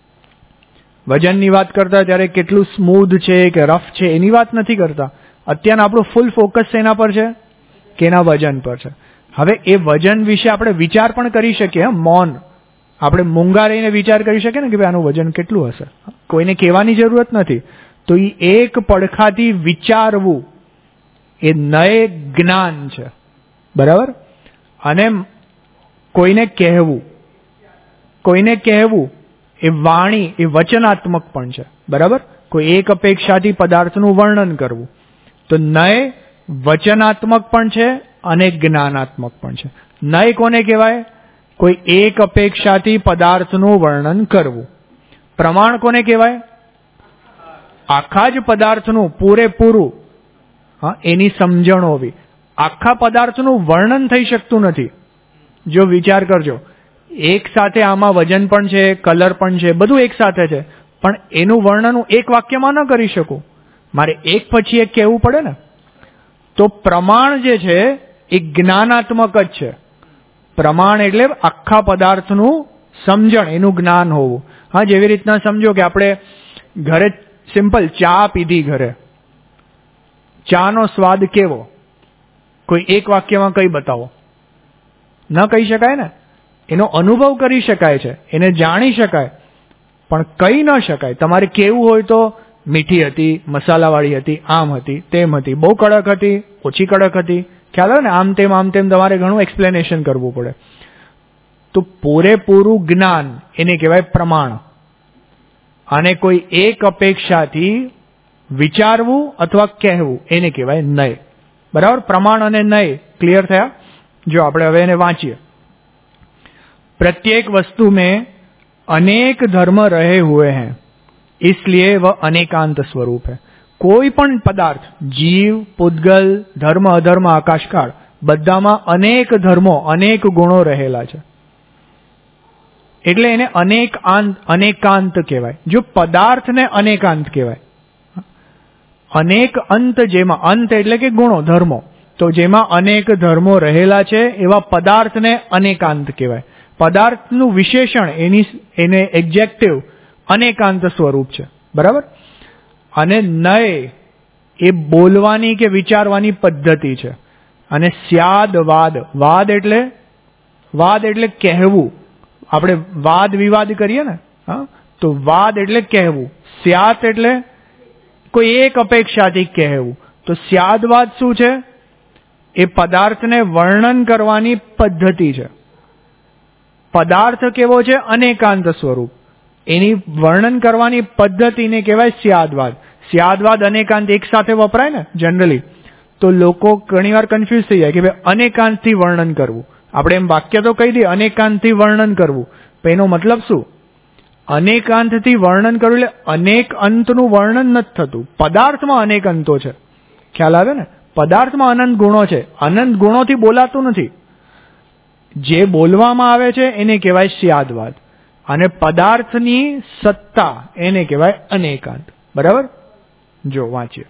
Speaker 1: વજનની વાત કરતા ત્યારે કેટલું સ્મૂધ છે કે રફ છે એની વાત નથી કરતા. અત્યારના આપણું ફૂલ ફોકસ એના પર છે કે એના વજન પર છે. હવે એ વજન વિશે આપણે વિચાર પણ કરી શકીએ. મૌન, આપણે મૂંગા રહીને વિચાર કરી શકીએ ને કે ભાઈ આનું વજન કેટલું હશે, કોઈને કહેવાની જરૂરત નથી. તો એ એક પડખાથી વિચારવું એ નય જ્ઞાન છે, બરાબર. અને કોઈને કહેવું, કોઈને કહેવું એ વાણી, એ વચનાત્મક પણ છે, બરાબર. કોઈ એક અપેક્ષાથી પદાર્થનું વર્ણન કરવું, તો નય વચનાત્મક પણ છે અને જ્ઞાનાત્મક પણ છે. નય કોને કહેવાય? કોઈ એક અપેક્ષાથી પદાર્થનું વર્ણન કરવું. પ્રમાણ કોને કહેવાય? આખા જ પદાર્થનું પૂરેપૂરું, હા, એની સમજણ હોવી. આખા પદાર્થનું વર્ણન થઈ શકતું નથી. જો વિચાર કરજો, એક સાથે આમાં વજન પણ છે, કલર પણ છે, બધું એક સાથે છે, પણ એનું વર્ણન હું એક વાક્યમાં ન કરી શકું, મારે એક પછી એક કહેવું પડે ને. તો પ્રમાણ જે છે એ જ્ઞાનાત્મક જ છે. પ્રમાણ એટલે આખા પદાર્થનું સમજણ, એનું જ્ઞાન હોવું. હા, જેવી રીતના સમજો કે આપણે ઘરે સિમ્પલ ચા પીધી, ઘરે ચાનો સ્વાદ કેવો, કોઈ એક વાક્યમાં કઈ બતાવો, ન કહી શકાય ને. એનો અનુભવ કરી શકાય છે, એને જાણી શકાય, પણ કહી ન શકાય. તમારે કેવું હોય તો મીઠી હતી, મસાલાવાળી હતી, આમ હતી, તેમ હતી, બહુ કડક હતી, ઓછી કડક હતી, ખ્યાલ આવે ને, આમ તેમ આમ તેમ તમારે ઘણું એક્સપ્લેનેશન કરવું પડે. તો પૂરેપૂરું જ્ઞાન એને કહેવાય પ્રમાણ. અને કોઈ એક અપેક્ષાથી વિચારવું અથવા કહેવું એને કહેવાય નય, બરાબર. પ્રમાણ અને નય ક્લિયર થયા? જો આપણે હવે એને વાંચીએ. प्रत्येक वस्तु में अनेक धर्म रहे हुए हैं, इसलिए वह अनेकांत स्वरूप है. કોઈ પણ પદાર્થ, જીવ, પૂતગલ, ધર્મ, અધર્મ, આકાશકાળ, બધામાં અનેક ધર્મો, અનેક ગુણો રહેલા છે. એટલે એને અનેક આંત અનેકાંત કહેવાય. જો પદાર્થને અનેકાંત કહેવાય. અનેક અંત જેમાં, અંત એટલે કે ગુણો, ધર્મો, તો જેમાં અનેક ધર્મો રહેલા છે એવા પદાર્થને અનેકાંત કહેવાય. પદાર્થનું વિશેષણ, એની એને એક્ઝેક્ટિવ અનેકાંત સ્વરૂપ છે. બરાબર. અને નય એ બોલવાની કે વિચારવાની પદ્ધતિ છે. અને સ્યાદ વાદ, વાદ એટલે વાદ એટલે કહેવું. આપણે વાદ વિવાદ કરીએ ને, હા, તો વાદ એટલે કહેવું. સ્યાત એટલે કોઈ એક અપેક્ષાથી કહેવું. તો સ્યાદવાદ શું છે? એ પદાર્થને વર્ણન કરવાની પદ્ધતિ છે. પદાર્થ કેવો છે? અનેકાંત સ્વરૂપ. એની વર્ણન કરવાની પદ્ધતિને કહેવાય સ્યાદવાદ. સ્યાદવાદ અનેકાંત એક સાથે વપરાય ને જનરલી, તો લોકો ઘણીવાર કન્ફ્યુઝ થઈ જાય કે ભાઈ અનેકાંતથી વર્ણન કરવું. આપણે એમ વાક્ય તો કહી દઈએ અનેકાંતથી વર્ણન કરવું, પણ એનો મતલબ શું? અનેકાંતથી વર્ણન કરવું એટલે અનેક અંતનું વર્ણન નથી થતું. પદાર્થમાં અનેક અંતો છે. ખ્યાલ આવે ને? પદાર્થમાં અનંત ગુણો છે. અનંત ગુણોથી બોલાતું નથી. જે બોલવામાં આવે છે એને કહેવાય સ્યાદવાદ. અને પદાર્થની સત્તા એને કહેવાય અનેકાંત. બરાબર? જો વાંચીએ.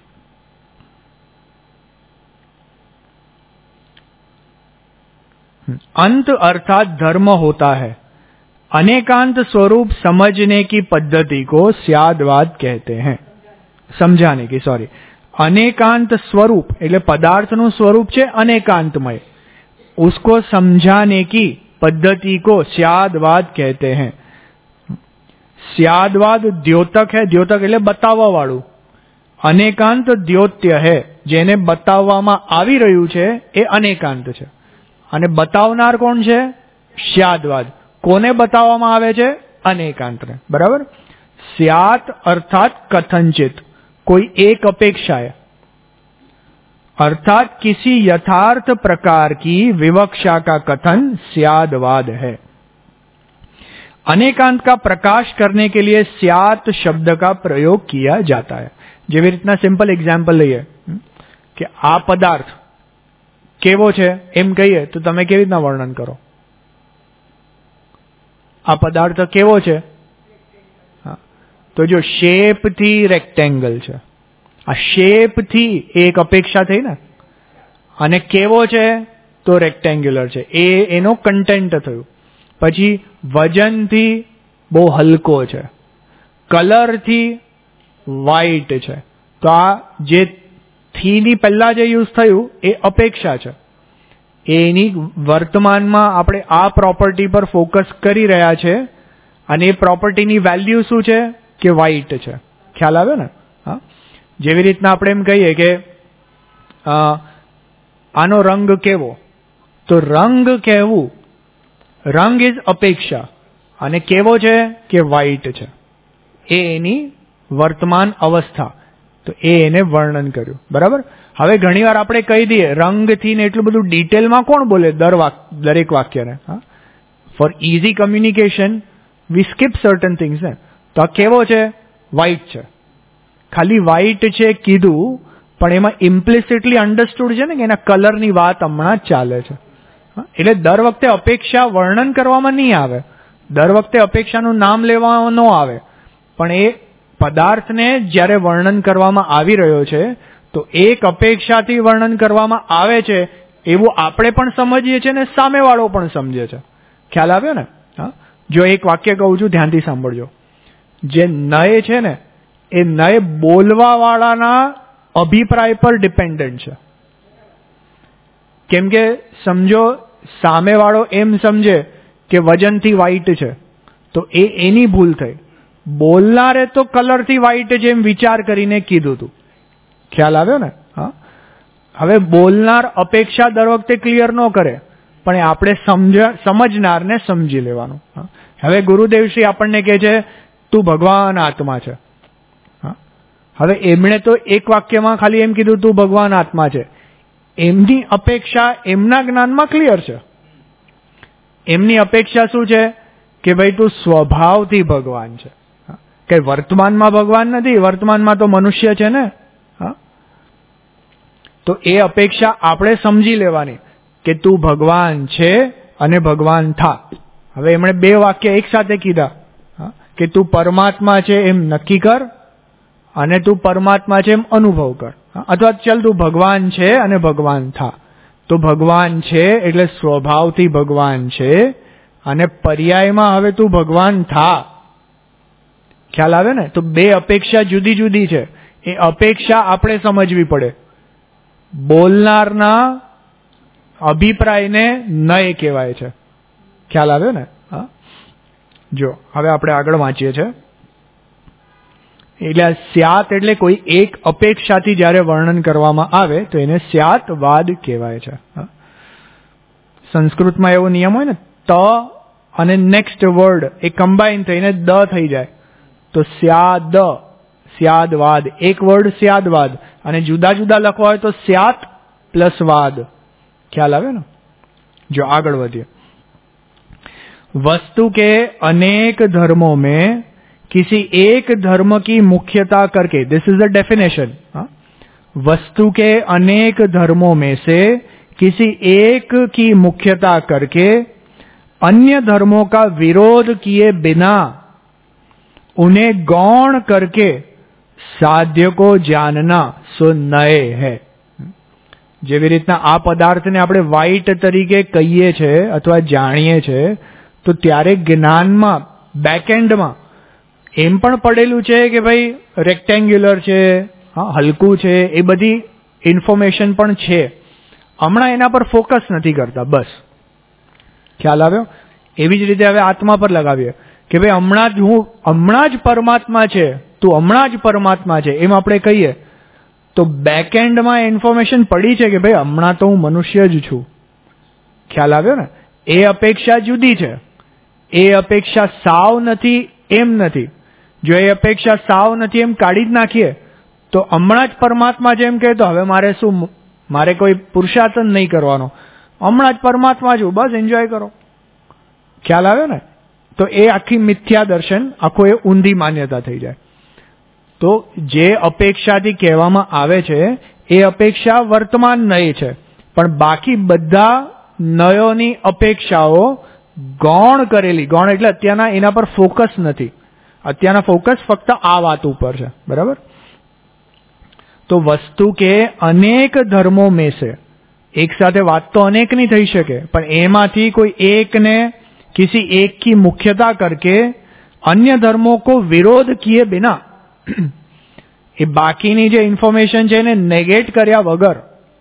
Speaker 1: अंत अर्थात धर्म होता है. अनेकांत स्वरूप समझने की पद्धति को स्यादवाद कहते हैं. समझाने की, सॉरी, अनेकांत स्वरूप એટલે પદાર્થનું સ્વરૂપ છે અનેકાંતમય, उसको समझाने की पद्धति को स्यादवाद कहते हैं. स्यादवाद द्योतक है. द्योतक એટલે બતાવવા વાળું. અનેકાંત દ્યોત્ય है. જેને બતાવવામાં આવી રહ્યું છે એ અનેકાંત છે. અને બતાવનાર કોણ છે? સ્યાદવાદ. કોને બતાવવામાં આવે છે? અનેકાંતને. બરાબર. સ્યાત अर्थात कथनचित, कोई एक अपेक्षा है, अर्थात किसी यथार्थ प्रकार की विवक्षा का कथन स्यादवाद है. अनेकांत का प्रकाश करने के लिए स्यात शब्द का प्रयोग किया जाता है. જેવી રીતના સિમ્પલ એક્ઝામ્પલ લઈએ કે આ પદાર્થ કેવો છે એમ કહીએ તો તમે કેવી રીતના વર્ણન કરો? આ પદાર્થ કેવો છે? હા, તો જો શેપથી રેક્ટેંગલ છે. આ શેપથી એક અપેક્ષા થઈ ને, અને કેવો છે તો રેક્ટેંગ્યુલર છે, એ એનો કન્ટેન્ટ થયું. પછી વજનથી બહુ હલકો છે, કલરથી વ્હાઈટ છે. તો આ જે થી ની પહેલા જે યુઝ થયું એ અપેક્ષા છે. એની વર્તમાનમાં આપણે આ પ્રોપર્ટી પર ફોકસ કરી રહ્યા છે અને એ પ્રોપર્ટીની વેલ્યુ શું છે કે વ્હાઈટ છે. ખ્યાલ આવે ને? હા, જેવી રીતના આપણે એમ કહીએ કે આનો રંગ કેવો, તો રંગ કહેવું, રંગ ઇઝ અપેક્ષા, અને કેવો છે કે વ્હાઈટ છે, એ એની વર્તમાન અવસ્થા. તો એ એને વર્ણન કર્યું. બરાબર. હવે ઘણીવાર આપણે કહી દઈએ રંગથી ને એટલું બધું ડિટેલમાં કોણ બોલે દર વાક દરેક વાક્યને? હા, for easy communication we skip certain things ને. તો આ કેવો છે? વ્હાઈટ છે. ખાલી વ્હાઈટ છે કીધું, પણ એમાં ઇમ્પ્લિસિટલી અન્ડરસ્ટુડ છે ને કે એના કલરની વાત હમણાં જ ચાલે છે. એટલે દર વખતે અપેક્ષા વર્ણન કરવામાં નહીં આવે, દર વખતે અપેક્ષાનું નામ લેવામાં ન આવે, પણ એ પદાર્થને જ્યારે વર્ણન કરવામાં આવી રહ્યો છે તો એક અપેક્ષાથી વર્ણન કરવામાં આવે છે એવું આપણે પણ સમજીએ છીએ ને સામેવાળો પણ સમજે છે. ખ્યાલ આવ્યો ને? હા, જો એક વાક્ય કહું છું, ધ્યાનથી સાંભળજો. જે નય છે ને એ નય બોલવા વાળાના અભિપ્રાય પર ડિપેન્ડન્ટ છે. કેમ કે સમજો સામેવાળો એમ સમજે કે વજનથી વ્હાઈટ છે, તો એ એની ભૂલ થઈ. બોલનારે તો કલરથી વ્હાઈટ જેમ વિચાર કરીને કીધું હતું. ખ્યાલ આવ્યો ને? હા, હવે બોલનાર અપેક્ષા દર વખતે ક્લિયર ન કરે, પણ આપણે સમજ સમજનારને સમજી લેવાનું. હવે ગુરુદેવશ્રી આપણને કહે છે તું ભગવાન આત્મા છે. હા, હવે એમણે તો એક વાક્યમાં ખાલી એમ કીધું તું ભગવાન આત્મા છે. એમની અપેક્ષા એમના જ્ઞાનમાં ક્લિયર છે. એમની અપેક્ષા શું છે કે ભાઈ તું સ્વભાવથી ભગવાન છે. કઈ વર્તમાનમાં ભગવાન નથી, વર્તમાનમાં તો મનુષ્ય છે ને. હા, તો એ અપેક્ષા આપણે સમજી લેવાની કે તું ભગવાન છે અને ભગવાન થા. હવે એમણે બે વાક્ય એક સાથે કીધા કે તું પરમાત્મા છે એમ નક્કી કર અને તું પરમાત્મા છે એમ અનુભવ કર, અથવા ચાલ તું ભગવાન છે અને ભગવાન થા. તો ભગવાન છે એટલે સ્વભાવથી ભગવાન છે, અને પર્યાયમાં હવે તું ભગવાન થા. ખ્યાલ આવે ને? તો બે અપેક્ષા જુદી જુદી છે. એ અપેક્ષા આપણે સમજવી પડે. બોલનારના અભિપ્રાયને નય કહેવાય છે. ખ્યાલ આવ્યો ને? હા. જો હવે આપણે આગળ વાંચીએ છીએ. એટલે સ્યાત એટલે કોઈ એક અપેક્ષાથી જ્યારે વર્ણન કરવામાં આવે તો એને સ્યાતવાદ કહેવાય છે. સંસ્કૃતમાં એવો નિયમ હોય ને, ત અને નેક્સ્ટ વર્ડ એ કમ્બાઈન થઈને દ થઈ જાય તો સ્યાદ, સ્યાદવાદ. એક વર્ડ સ્યાદવાદ, અને જુદા જુદા લખવા હોય તો સ્યાત પ્લસ વાદ. ખ્યાલ આવે ને? જો આગળ વધીએ. वस्तु के अनेक धर्मों में किसी एक धर्म की मुख्यता करके, दिस इज द डेफिनेशन, वस्तु के अनेक धर्मों में से किसी एक की मुख्यता करके अन्य धर्मों का विरोध किए बिना उन्हें गौण करके साध्य को जानना सो नए है. જેવી રીતના આ પદાર્થને આપણે વ્હાઈટ તરીકે કહીએ છીએ અથવા જાણીએ છીએ, તો ત્યારે જ્ઞાનમાં બેકએન્ડમાં એમ પણ પડેલું છે કે ભાઈ રેક્ટેન્ગ્યુલર છે, હા હલકું છે, એ બધી ઇન્ફોર્મેશન પણ છે. હમણાં એના પર ફોકસ નથી કરતા, બસ. ખ્યાલ આવ્યો? એવી જ રીતે હવે આત્મા પર લગાવીએ કે ભાઈ હમણાં જ હું હમણાં જ પરમાત્મા છે, તું હમણાં જ પરમાત્મા છે, એમ આપણે કહીએ તો બેકએન્ડમાં ઇન્ફોર્મેશન પડી છે કે ભાઈ હમણાં તો હું મનુષ્ય જ છું. ખ્યાલ આવ્યો ને? એ અપેક્ષા જુદી છે. એ અપેક્ષા સાવ નથી એમ નથી. જો એ અપેક્ષા સાવ નથી એમ કાઢી જ નાખીએ તો હમણાં જ પરમાત્મા જેમ કહે તો હવે મારે શું, મારે કોઈ પુરુષાર્થ નહીં કરવાનો, હમણાં જ પરમાત્મા છું, બસ એન્જોય કરો. ખ્યાલ આવ્યો ને? તો એ આખી મિથ્યા દર્શન, આખો એ ઊંધી માન્યતા થઈ જાય. તો જે અપેક્ષાથી કહેવામાં આવે છે એ અપેક્ષા વર્તમાન નય છે, પણ બાકી બધા નયોની અપેક્ષાઓ ગૌણ કરેલી, ગૌણ એટલે અત્યારના એના પર ફોકસ નથી, અત્યારના ફોકસ ફક્ત આ વાત ઉપર છે. બરાબર? તો વસ્તુ કે અનેક ધર્મો મેં સે, એક સાથે વાત તો અનેકની થઈ શકે, પણ એમાંથી કોઈ એકને किसी एक की मुख्यता करके अन्य धर्मों को विरोध किए बिना, એ બાકીની જે ઇન્ફોર્મેશન છે એને નેગેટ કર્યા વગર,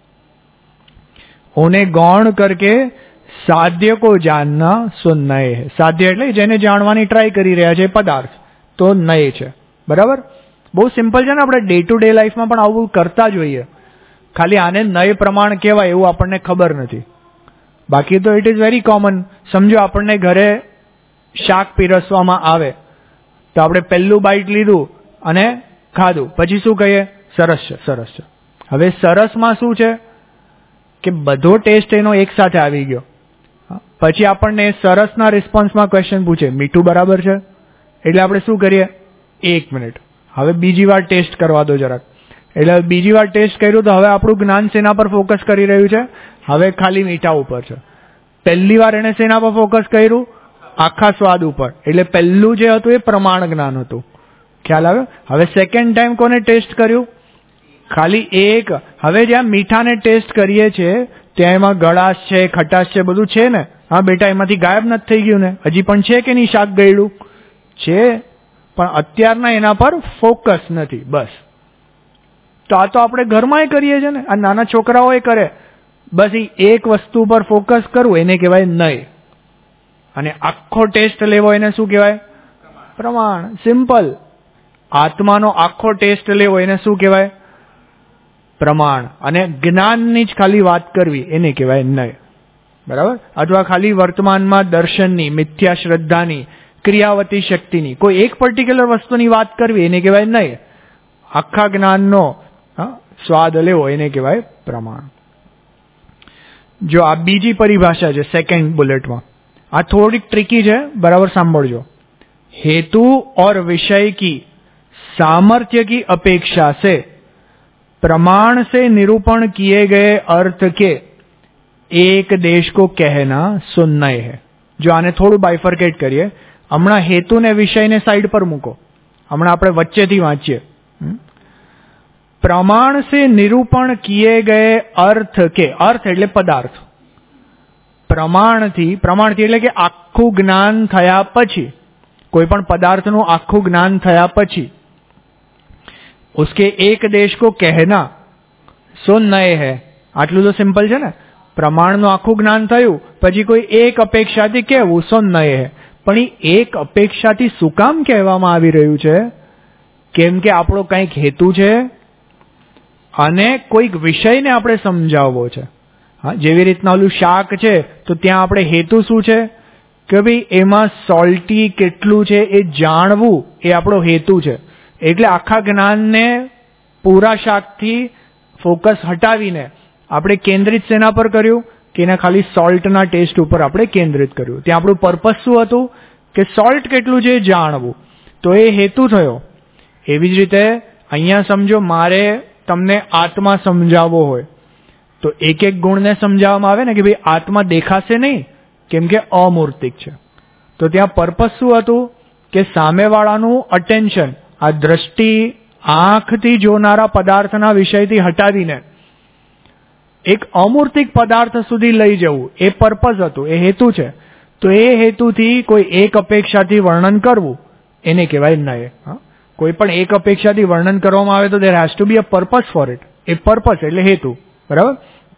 Speaker 1: ઉन्हें गौण करके साध्य को जानना सो नए है. साध्य એટલે જેને જાણવાની ટ્રાય કરી રહ્યા છે પદાર્થ, તો નય છે. બરાબર? બહુ સિમ્પલ છે ને? આપણે ડે ટુ ડે લાઈફમાં પણ આવું કરતા જોઈએ. ખાલી આને નય પ્રમાણ કહેવાય એવું આપણને ખબર નથી. બાકી તો ઇટ ઇઝ વેરી કોમન. સમજો આપણને ઘરે શાક પીરસવામાં આવે તો આપણે પહેલું બાઈટ લીધું અને ખાધું, પછી શું કહીએ? સરસ છે, સરસ છે. હવે સરસમાં શું છે કે બધો ટેસ્ટ એનો એક સાથે આવી ગયો. પછી આપણને સરસના રિસ્પોન્સમાં ક્વેશ્ચન પૂછે, મીઠું બરાબર છે? એટલે આપણે શું કરીએ? એક મિનિટ, હવે બીજી વાર ટેસ્ટ કરવા દો જરાક. એટલે બીજી વાર ટેસ્ટ કર્યું તો હવે આપણું જ્ઞાન શેના પર ફોકસ કરી રહ્યું છે? હવે ખાલી મીઠા ઉપર છે. પહેલી વાર એને શેના પર ફોકસ કર્યું? આખા સ્વાદ ઉપર. એટલે પહેલું જે હતું એ પ્રમાણ જ્ઞાન હતું. ખ્યાલ આવે? હવે સેકન્ડ ટાઈમ કોને ટેસ્ટ કર્યું? ખાલી એક. હવે જ્યાં મીઠાને ટેસ્ટ કરીએ છીએ ત્યાં એમાં ગળાશ છે, ખટાશ છે, બધું છે ને? હા બેટા, એમાંથી ગાયબ નથી થઈ ગયું ને? હજી પણ છે કે નહીં શાક ગળ્યું? છે, પણ અત્યારના એના પર ફોકસ નથી. બસ. તો આ તો આપણે ઘરમાં કરીએ છીએ ને, આ નાના છોકરાઓ કરે. બસ એ એક વસ્તુ પર ફોકસ કરવું એને કહેવાય નય, અને આખો ટેસ્ટ લેવો એને શું કહેવાય? પ્રમાણ. સિમ્પલ. આત્માનો આખો ટેસ્ટ લેવો એને શું કહેવાય? પ્રમાણ. અને જ્ઞાનની જ ખાલી વાત કરવી એને કહેવાય નય. બરાબર? અથવા ખાલી વર્તમાનમાં દર્શનની, મિથ્યા શ્રદ્ધાની, ક્રિયાવતી શક્તિની કોઈ એક પર્ટિક્યુલર વસ્તુની વાત કરવી એને કહેવાય નય. આખા જ્ઞાનનો સ્વાદ લેવો એને કહેવાય પ્રમાણ. જો આ બીજી પરિભાષા છે સેકન્ડ બુલેટમાં, આ થોડીક ટ્રિકી છે, બરાબર સાંભળજો. हेतु और विषय की सामर्थ्य की अपेक्षा से प्रमाण से निरूपण किए गए अर्थ के एक देश को कहना सुन्नय है. જો આને થોડું બાયફર્કેટ કરીએ, હમણાં હેતુ ને વિષયને સાઈડ પર મૂકો, હમણાં આપણે વચ્ચેથી વાંચીએ. પ્રમાણ સે નિરૂપણ કિए ગए અર્થ કે, અર્થ એટલે પદાર્થ, પ્રમાણથી, પ્રમાણથી એટલે કે આખું જ્ઞાન થયા પછી, કોઈ પણ પદાર્થનું આખું જ્ઞાન થયા પછી, उसके एक देश को कहना સો નય હૈ. આટલું તો સિમ્પલ છે ને. પ્રમાણનું આખું જ્ઞાન થયું પછી કોઈ એક અપેક્ષાથી કહેવું સો નય હૈ. પણ એ એક અપેક્ષાથી શું કામ કહેવામાં આવી રહ્યું છે? કેમ કે આપણો કંઈક હેતુ છે અને કોઈક વિષયને આપણે સમજાવવો છે. હા, જેવી રીતના ઓલું શાક છે તો ત્યાં આપણે હેતુ શું છે કે ભાઈ એમાં સોલ્ટી કેટલું છે એ જાણવું, એ આપણો હેતુ છે. એટલે આખા જ્ઞાનને પૂરા શાકથી ફોકસ હટાવીને આપણે કેન્દ્રિત શેના પર કર્યું કે એના ખાલી સોલ્ટના ટેસ્ટ ઉપર આપણે કેન્દ્રિત કર્યું. ત્યાં આપણું પર્પસ શું હતું કે સોલ્ટ કેટલું છે એ જાણવું, તો એ હેતુ થયો. એવી જ રીતે અહીંયા સમજો મારે તમને આત્મા સમજાવવો હોય તો એક એક ગુણને સમજાવવામાં આવે ને કે ભાઈ આત્મા દેખાશે નહીં કેમ કે અમૂર્તિક છે. તો ત્યાં પર્પસ શું હતું કે સામેવાળાનું અટેન્શન આ દ્રષ્ટિ આંખથી જોનારા પદાર્થના વિષયથી હટાવીને એક અમૂર્તિક પદાર્થ સુધી લઈ જવું, એ પર્પસ હતું, એ હેતુ છે. તો એ હેતુથી કોઈ એક અપેક્ષાથી વર્ણન કરવું એને કહેવાય નય. હા, કોઈ પણ એક અપેક્ષાથી વર્ણન કરવામાં આવે તો there has to be a purpose for it. એ પર્પસ એટલે હેતુ, બરાબર.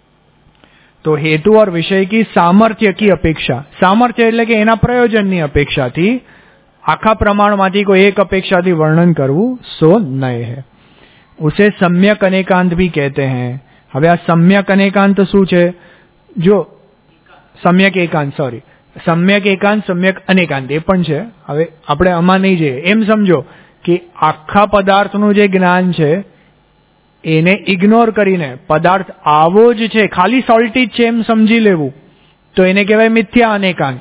Speaker 1: તો હેતુ और विषय की सामर्थ्य की अपेक्षा, सामर्थ्य એટલે કે એના પ્રયોજનની અપેક્ષાથી આખા પ્રમાણમાંથી કોઈ એક અપેક્ષાથી વર્ણન કરવું સો નય હૈ. ઉસે सम्यक अनेकांत भी कहते हैं. હવે આ सम्यक अनेकांत શું છે? જો सम्यक एकांत, સોરી, सम्यक एकांत, सम्यक अनेकांत એ પણ છે. હવે આપણે આમાં નહીં જઈએ. એમ સમજો કે આખા પદાર્થનું જે જ્ઞાન છે એને ઇગ્નોર કરીને પદાર્થ આવો જ છે, ખાલી સોલ્ટી જ છે એમ સમજી લેવું, તો એને કહેવાય મિથ્યા અનેકાંત.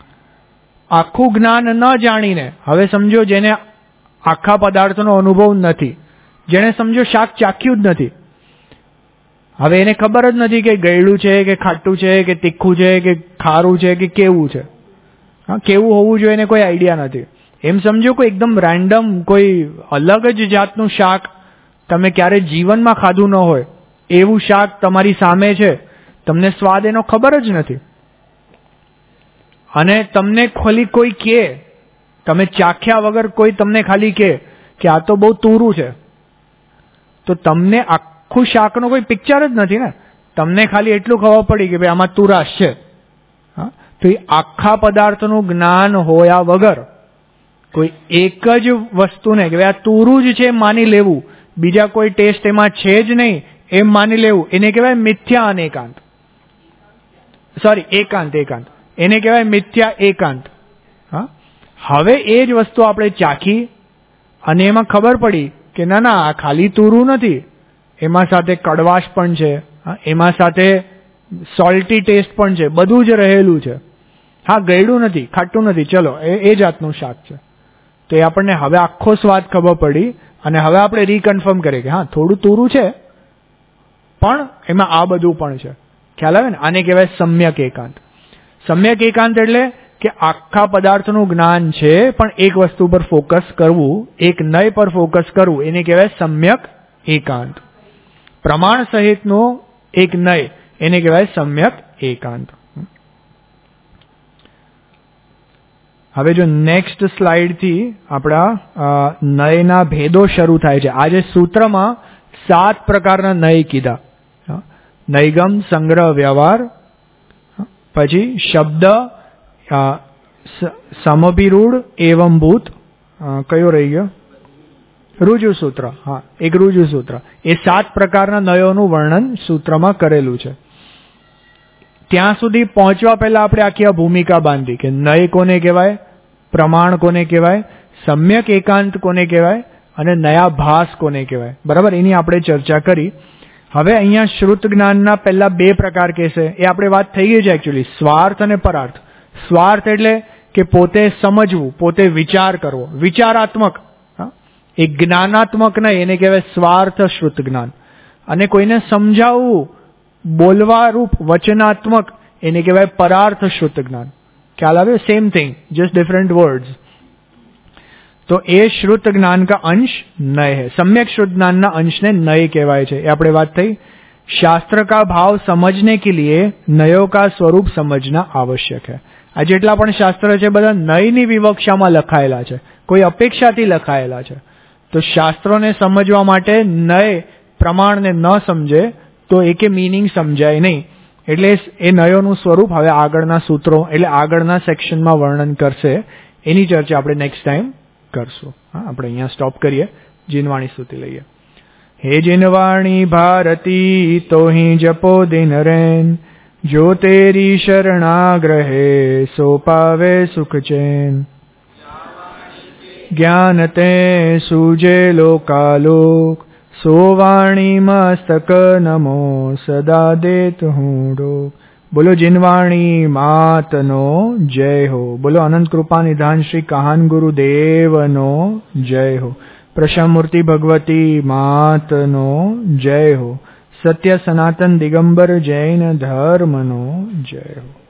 Speaker 1: આખું જ્ઞાન ન જાણીને, હવે સમજો જેને આખા પદાર્થનો અનુભવ નથી, જેને સમજો શાક ચાખ્યું જ નથી, હવે એને ખબર જ નથી કે ગળ્યું છે કે ખાટું છે કે તીખું છે કે ખારું છે કે કેવું છે. હા, કેવું હોવું જોઈએ એને કોઈ આઈડિયા નથી. એમ સમજો કોઈ એકદમ રેન્ડમ કોઈ અલગ જ જાતનું શાક તમે ક્યારે જીવનમાં ખાધું ન હોય એવું શાક તમારી સામે છે, તમને સ્વાદ એનો ખબર જ નથી, અને તમને ખાલી કોઈ કહે, તમે ચાખ્યા વગર કોઈ તમને ખાલી કહે કે આ તો બહુ તુરું છે, તો તમને આખું શાકનો કોઈ પિક્ચર જ નથી ને. તમને ખાલી એટલું ખબર પડી કે ભાઈ આમાં તુરાશ છે. હા, તો એ આખા પદાર્થનું જ્ઞાન હોયા વગર કોઈ એક જ વસ્તુને કે ભાઈ આ તુરું જ છે એમ માની લેવું, બીજા કોઈ ટેસ્ટ એમાં છે જ નહીં એમ માની લેવું, એને કહેવાય મિથ્યા અનેકાંત. સોરી, એકાંત, એકાંત એને કહેવાય મિથ્યા એકાંત. હા, હવે એ જ વસ્તુ આપણે ચાખી અને એમાં ખબર પડી કે ના ના આ ખાલી તુરું નથી, એમાં સાથે કડવાશ પણ છે, એમાં સાથે સોલ્ટી ટેસ્ટ પણ છે, બધું જ રહેલું છે. હા, ગળ્યું નથી, ખાટું નથી, ચલો એ એ જાતનું શાક છે. તો એ આપણને હવે આખો સ્વાદ ખબર પડી અને હવે આપણે રીકન્ફર્મ કરીએ કે હા થોડું તુરું છે પણ એમાં આ બધું પણ છે. ખ્યાલ આવે ને? આને કહેવાય સમ્યક એકાંત. સમ્યક એકાંત એટલે કે આખા પદાર્થનું જ્ઞાન છે પણ એક વસ્તુ પર ફોકસ કરવું, એક નય પર ફોકસ કરવું, એને કહેવાય સમ્યક એકાંત. પ્રમાણ સહિતનો એક નય એને કહેવાય સમ્યક એકાંત. હવે જો નેક્સ્ટ સ્લાઇડથી આપણા નયના ભેદો શરૂ થાય છે. આજે સૂત્રમાં સાત પ્રકારના નય કીધા. નયગમ, સંગ્રહ, વ્યવહાર, પછી શબ્દ, સમભિરૂઢ, એવંભૂત, કયો રહી ગયો? રુજુ સૂત્ર. હા, એક રુજુ સૂત્ર. એ સાત પ્રકારના નયોનું વર્ણન સૂત્રમાં કરેલું છે. ત્યાં સુધી પહોંચવા પહેલા આપણે આખી આ ભૂમિકા બાંધી કે નય કોને કહેવાય, પ્રમાણ કોને કહેવાય, સમ્યક એકાંત કોને કહેવાય અને નયાભાસ કોને કહેવાય. બરાબર, એની આપણે ચર્ચા કરી. હવે અહીંયા શ્રુત જ્ઞાનના પહેલા બે પ્રકાર કહેશે, એ આપણે વાત થઈ ગઈ છે એકચ્યુઅલી, સ્વાર્થ અને પરાર્થ. સ્વાર્થ એટલે કે પોતે સમજવું, પોતે વિચાર કરવો, વિચારાત્મક. એક જ્ઞાનાત્મક નહીં, એને કહેવાય સ્વાર્થ શ્રુત જ્ઞાન. અને કોઈને સમજાવવું, બોલવા રૂપ વચનાત્મક, એને કહેવાય પરાર્થ શ્રુત જ્ઞાન. ख्याल આવ્યો? Same thing, just different words. तो એ श्रुत ज्ञान का अंश नय है. सम्यक श्रुत ज्ञान ना अंश ने नय कहवाय छे. ए आपणे वात थई. शास्त्र का भाव समझने के लिए नयों का स्वरूप समझना आवश्यक है. आ जेटला पण शास्त्र छे बधा नयनी विवक्षामां लखायेला छे, कोई अपेक्षाथी लखायेला छे. तो शास्त्रोने समजवा माटे नय प्रमाणने न समझे तो एके मीनिंग समजाय नहीं. એટલે એ નયોનું સ્વરૂપ હવે આગળના સૂત્રો એટલે આગળના સેક્શનમાં વર્ણન કરશે. એની ચર્ચા આપણે નેક્સ્ટ ટાઈમ કરશું. હા, આપણે અહીંયા સ્ટોપ કરીએ. જીનવાણી સ્તુતિ લઈએ. હે જીનવાણી ભારતી તો હી જપો દિન રેન, જો તેરી શરણાગ્રહે સો પાવે સુખ ચેન. જ્ઞાન તે સૂજે લોકાલોક, સો વાણી મસ્તક નમો સદા દેત હું ડોક. બોલો જીનવાણી માતનો જય હો. બોલો અનંત કૃપા નિધાન શ્રી કાહન ગુરુદેવનો જય હો. પ્રશામૂર્તિ ભગવતી માતનો જય હો. સત્ય સનાતન દિગંબર જૈન ધર્મનો જય હો.